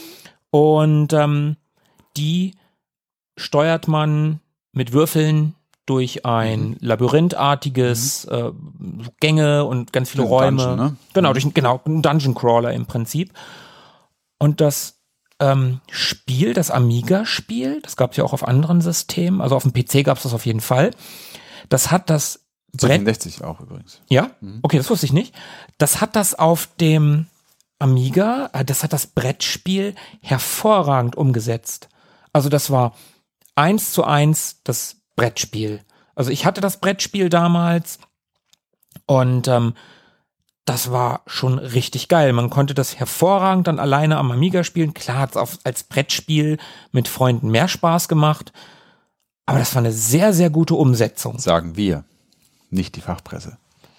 Und ähm, die steuert man mit Würfeln durch ein mhm. labyrinthartiges mhm. äh, Gänge und ganz viele Räume. Dungeon, ne? Genau, durch genau, ein Dungeon Crawler im Prinzip. Und das ähm, Spiel, das Amiga-Spiel, das gab es ja auch auf anderen Systemen, also auf dem P C gab es das auf jeden Fall. Das hat das Brett. sechsundsechzig auch übrigens. Ja? Mhm. Okay, das wusste ich nicht. Das hat das auf dem Amiga, das hat das Brettspiel hervorragend umgesetzt. Also das war eins zu eins das Brettspiel. Also ich hatte das Brettspiel damals und ähm, das war schon richtig geil. Man konnte das hervorragend dann alleine am Amiga spielen. Klar hat es als Brettspiel mit Freunden mehr Spaß gemacht, aber das war eine sehr, sehr gute Umsetzung. Sagen wir, nicht die Fachpresse.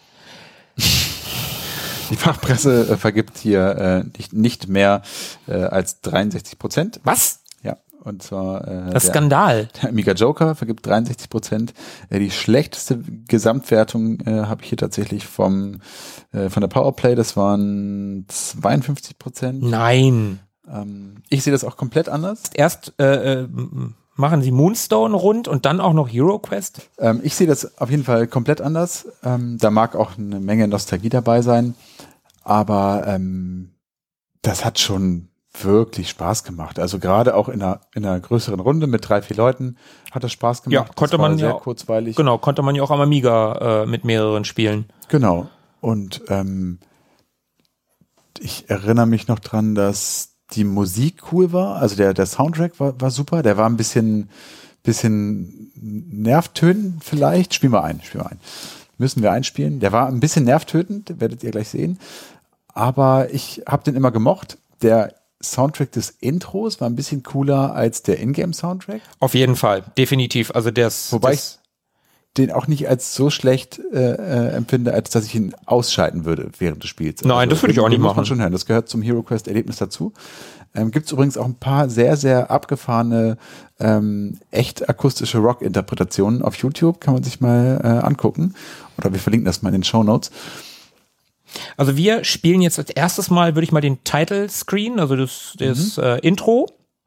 Die Fachpresse äh, vergibt hier äh, nicht, nicht mehr äh, als dreiundsechzig Prozent. Was? Ja, und zwar äh, das der, Skandal. Der Amiga Joker vergibt dreiundsechzig Prozent. Äh, die schlechteste Gesamtwertung äh, habe ich hier tatsächlich vom äh, von der Powerplay, das waren zweiundfünfzig Prozent. Nein. Ähm, ich sehe das auch komplett anders. Erst äh, machen sie Moonstone rund und dann auch noch Hero Quest? Ähm, ich sehe das auf jeden Fall komplett anders. Ähm, da mag auch eine Menge Nostalgie dabei sein, aber ähm, das hat schon wirklich Spaß gemacht. Also gerade auch in einer, in einer größeren Runde mit drei, vier Leuten hat das Spaß gemacht. Ja, konnte das war man sehr ja kurzweilig. Genau, konnte man ja auch am Amiga äh, mit mehreren spielen. Genau. Und ähm, ich erinnere mich noch dran, dass die Musik cool war. Also der, der Soundtrack war, war super. Der war ein bisschen, bisschen nervtötend vielleicht. Spielen wir ein, spielen wir ein. Müssen wir einspielen. Der war ein bisschen nervtötend, werdet ihr gleich sehen. Aber ich habe den immer gemocht. Der Soundtrack des Intros war ein bisschen cooler als der Ingame-Soundtrack. Auf jeden Fall, definitiv. Also das, Wobei das ich den auch nicht als so schlecht äh, äh, empfinde, als dass ich ihn ausschalten würde während des Spiels. Nein, das würde ich auch nicht den muss man machen. schon hören. Das gehört zum Hero Quest Erlebnis dazu. Ähm, Gibt es übrigens auch ein paar sehr, sehr abgefahrene, ähm, echt akustische Rock-Interpretationen auf YouTube. Kann man sich mal äh, angucken. Oder wir verlinken das mal in den Shownotes. Also wir spielen jetzt als erstes Mal, würde ich mal den Title Screen, also das, das mhm. äh, Intro.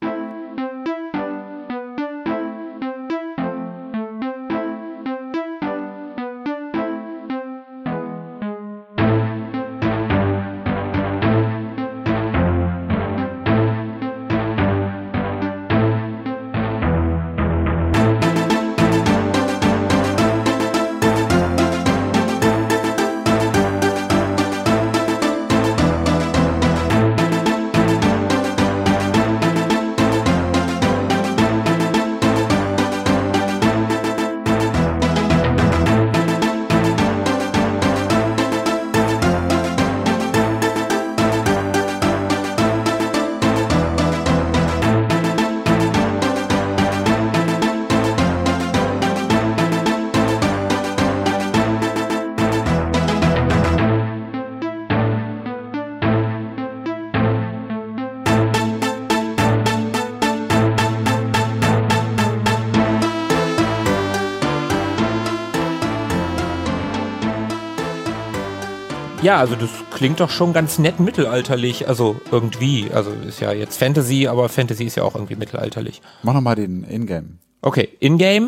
Ja, also das klingt doch schon ganz nett mittelalterlich, also irgendwie, also ist ja jetzt Fantasy, aber Fantasy ist ja auch irgendwie mittelalterlich. Mach nochmal den Ingame. Okay, Ingame.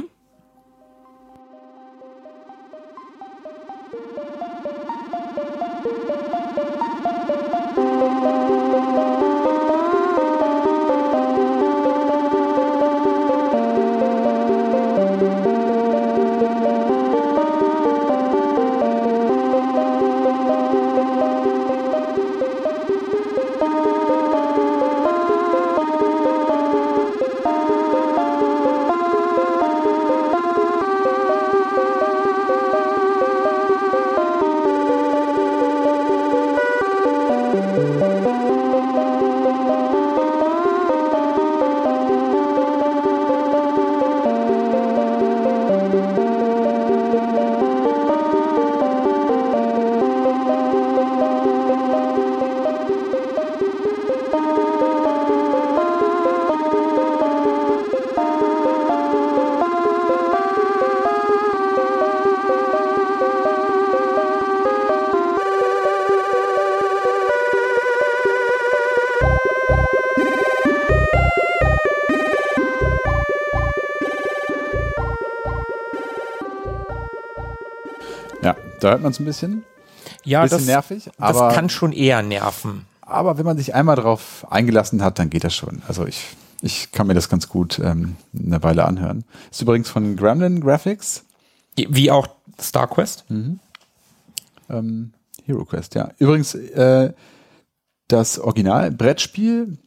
Da hört man es ein bisschen. Ja, bisschen das, nervig. das aber, kann schon eher nerven. Aber wenn man sich einmal drauf eingelassen hat, dann geht das schon. Also ich, ich kann mir das ganz gut ähm, eine Weile anhören. Ist übrigens von Gremlin Graphics. Wie auch Star Quest. Mhm. Ähm, Hero Quest, ja. Übrigens, äh, das Original-Brettspiel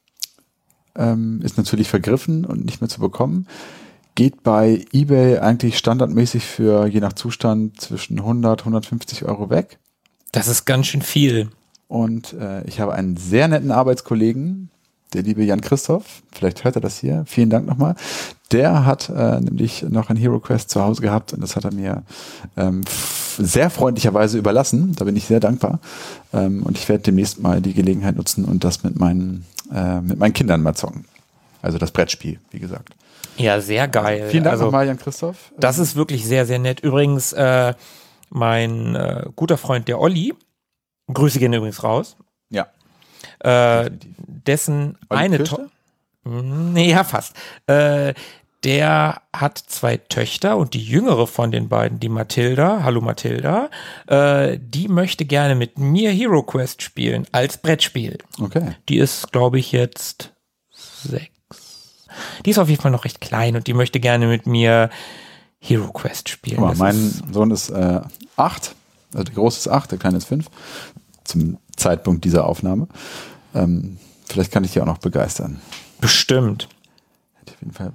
ähm, ist natürlich vergriffen und nicht mehr zu bekommen. Geht bei eBay eigentlich standardmäßig für, je nach Zustand, zwischen hundert, hundertfünfzig Euro weg. Das ist ganz schön viel. Und äh, ich habe einen sehr netten Arbeitskollegen, der liebe Jan Christoph, vielleicht hört er das hier, vielen Dank nochmal. Der hat äh, nämlich noch ein Hero Quest zu Hause gehabt und das hat er mir ähm, f- sehr freundlicherweise überlassen. Da bin ich sehr dankbar. Ähm, und ich werde demnächst mal die Gelegenheit nutzen und das mit meinen, äh, mit meinen Kindern mal zocken. Also das Brettspiel, wie gesagt. Ja, sehr geil. Vielen Dank also, nochmal, Jan Christoph. Das ist wirklich sehr, sehr nett. Übrigens, äh, mein äh, guter Freund, der Olli, Grüße gehen übrigens raus. Ja. Äh, dessen Olli eine Kirchte? Tochter. Nee, ja, fast. Äh, der hat zwei Töchter und die jüngere von den beiden, die Mathilda, hallo Mathilda, äh, die möchte gerne mit mir Hero Quest spielen als Brettspiel. Okay. Die ist, glaube ich, jetzt sechs. Die ist auf jeden Fall noch recht klein und die möchte gerne mit mir Hero Quest spielen. Mal, mein ist Sohn ist äh, acht, also der Große ist acht, der Kleine ist fünf, zum Zeitpunkt dieser Aufnahme. Ähm, vielleicht kann ich die auch noch begeistern. bestimmt. Hätte ich auf jeden Fall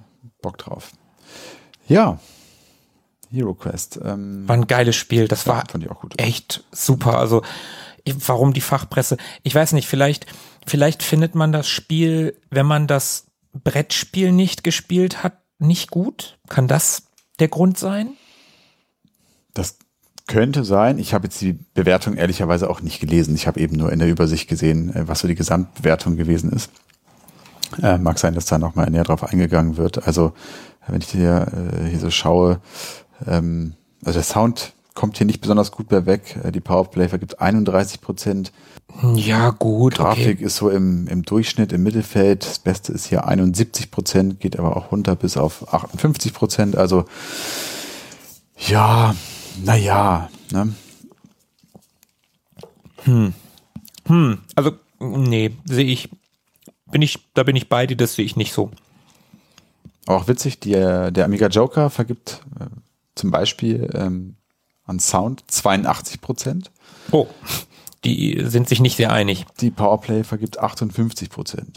Bock drauf. Ja, Hero Quest. Ähm, War ein geiles Spiel. Das ja, war fand ich auch gut. echt super. Also ich, warum die Fachpresse? Ich weiß nicht, vielleicht, vielleicht findet man das Spiel, wenn man das Brettspiel nicht gespielt hat, nicht gut. Kann das der Grund sein? Das könnte sein. Ich habe jetzt die Bewertung ehrlicherweise auch nicht gelesen. Ich habe eben nur in der Übersicht gesehen, was so die Gesamtbewertung gewesen ist. Äh, mag sein, dass da nochmal näher drauf eingegangen wird. Also wenn ich hier, äh, hier so schaue, ähm, also der Sound kommt hier nicht besonders gut mehr weg. Äh, die Powerplay vergibt einunddreißig Prozent. Ja, gut. Grafik okay. ist so im, im Durchschnitt, im Mittelfeld. Das Beste ist hier einundsiebzig Prozent, geht aber auch runter bis auf achtundfünfzig Prozent. Also ja, naja. Ne? Hm. Hm. Also, nee, sehe ich. Bin ich, da bin ich bei dir, das sehe ich nicht so. Auch witzig, der, der Amiga Joker vergibt äh, zum Beispiel ähm, an Sound zweiundachtzig Prozent. Oh, die sind sich nicht sehr einig. Die Powerplay vergibt achtundfünfzig Prozent.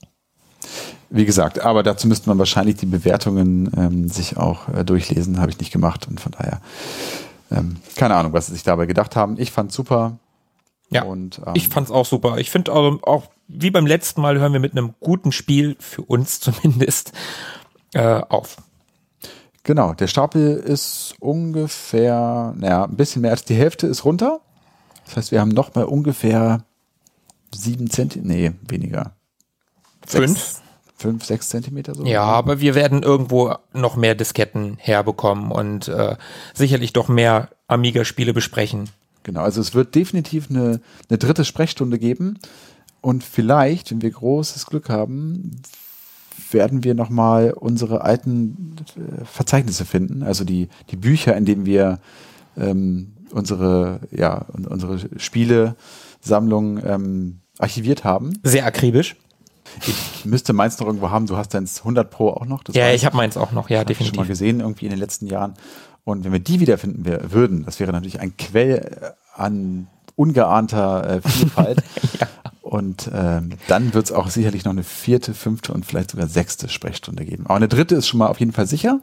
Wie gesagt, aber dazu müsste man wahrscheinlich die Bewertungen ähm, sich auch äh, durchlesen, habe ich nicht gemacht und von daher ähm, keine Ahnung, was sie sich dabei gedacht haben. Ich fand's super. Ja, und, ähm, ich fand's auch super. Ich finde also auch, wie beim letzten Mal, hören wir mit einem guten Spiel, für uns zumindest, äh, auf. Genau, der Stapel ist ungefähr, naja, ein bisschen mehr als die Hälfte ist runter. Das heißt, wir haben noch mal ungefähr sieben Zentimeter, nee, weniger. Fünf? Sechs, fünf, sechs Zentimeter so. Ja, aber wir werden irgendwo noch mehr Disketten herbekommen und äh, sicherlich doch mehr Amiga-Spiele besprechen. Genau, also es wird definitiv eine, eine dritte Sprechstunde geben und vielleicht, wenn wir großes Glück haben, werden wir nochmal unsere alten äh, Verzeichnisse finden, also die, die Bücher, in denen wir ähm, unsere, ja, unsere Spielesammlung ähm, archiviert haben. Sehr akribisch. Ich müsste meins noch irgendwo haben, du hast deins hundert Pro auch noch. Das Ja, weiß ich habe meins auch noch, ja, hab ich definitiv. schon mal gesehen, irgendwie in den letzten Jahren. Und wenn wir die wiederfinden wir, würden, das wäre natürlich ein Quell an ungeahnter äh, Vielfalt. Ja. Und ähm, dann wird es auch sicherlich noch eine vierte, fünfte und vielleicht sogar sechste Sprechstunde geben. Aber eine dritte ist schon mal auf jeden Fall sicher.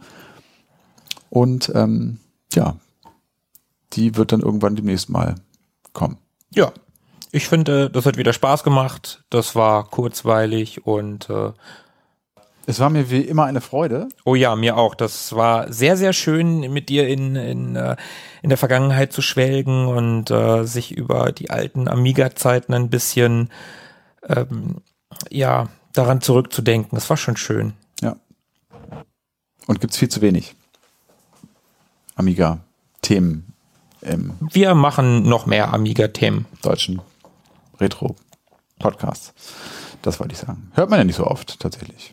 Und ähm, ja, die wird dann irgendwann demnächst mal kommen. Ja, ich finde, das hat wieder Spaß gemacht. Das war kurzweilig und äh, es war mir wie immer eine Freude. oh ja, mir auch. Das war sehr, sehr schön, mit dir in, in, äh, in der Vergangenheit zu schwelgen und äh, sich über die alten Amiga-Zeiten ein bisschen ähm, ja, daran zurückzudenken. Das war schon schön. Ja. Und gibt's viel zu wenig Amiga-Themen im Wir machen noch mehr Amiga-Themen. deutschen Retro-Podcast. Das wollte ich sagen. Hört man ja nicht so oft, tatsächlich.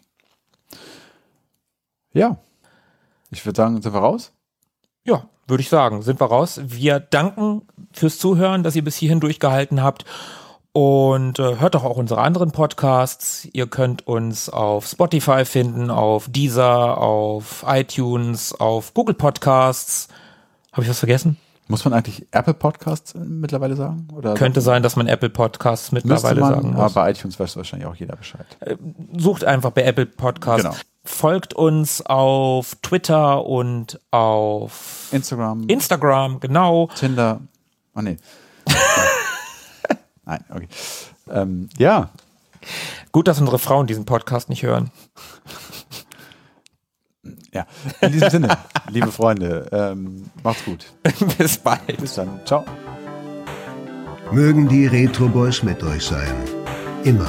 Ja. Ich würde sagen, sind wir raus? Ja, würde ich sagen, sind wir raus. Wir danken fürs Zuhören, dass ihr bis hierhin durchgehalten habt. Und äh, hört doch auch unsere anderen Podcasts. Ihr könnt uns auf Spotify finden, auf Deezer, auf iTunes, auf Google Podcasts. Habe ich was vergessen? Muss man eigentlich Apple Podcasts mittlerweile sagen? Oder Könnte sein, dass man Apple Podcasts mittlerweile man, sagen muss. aber bei iTunes weiß wahrscheinlich auch jeder Bescheid. Sucht einfach bei Apple Podcasts. Genau. Folgt uns auf Twitter und auf Instagram, Instagram, genau. Tinder. Oh nee. Nein, okay. Ähm, ja. Gut, dass unsere Frauen diesen Podcast nicht hören. Ja. In diesem Sinne, liebe Freunde, ähm, macht's gut. Bis bald. Bis dann. Ciao. Mögen die Retro Boys mit euch sein. Immer.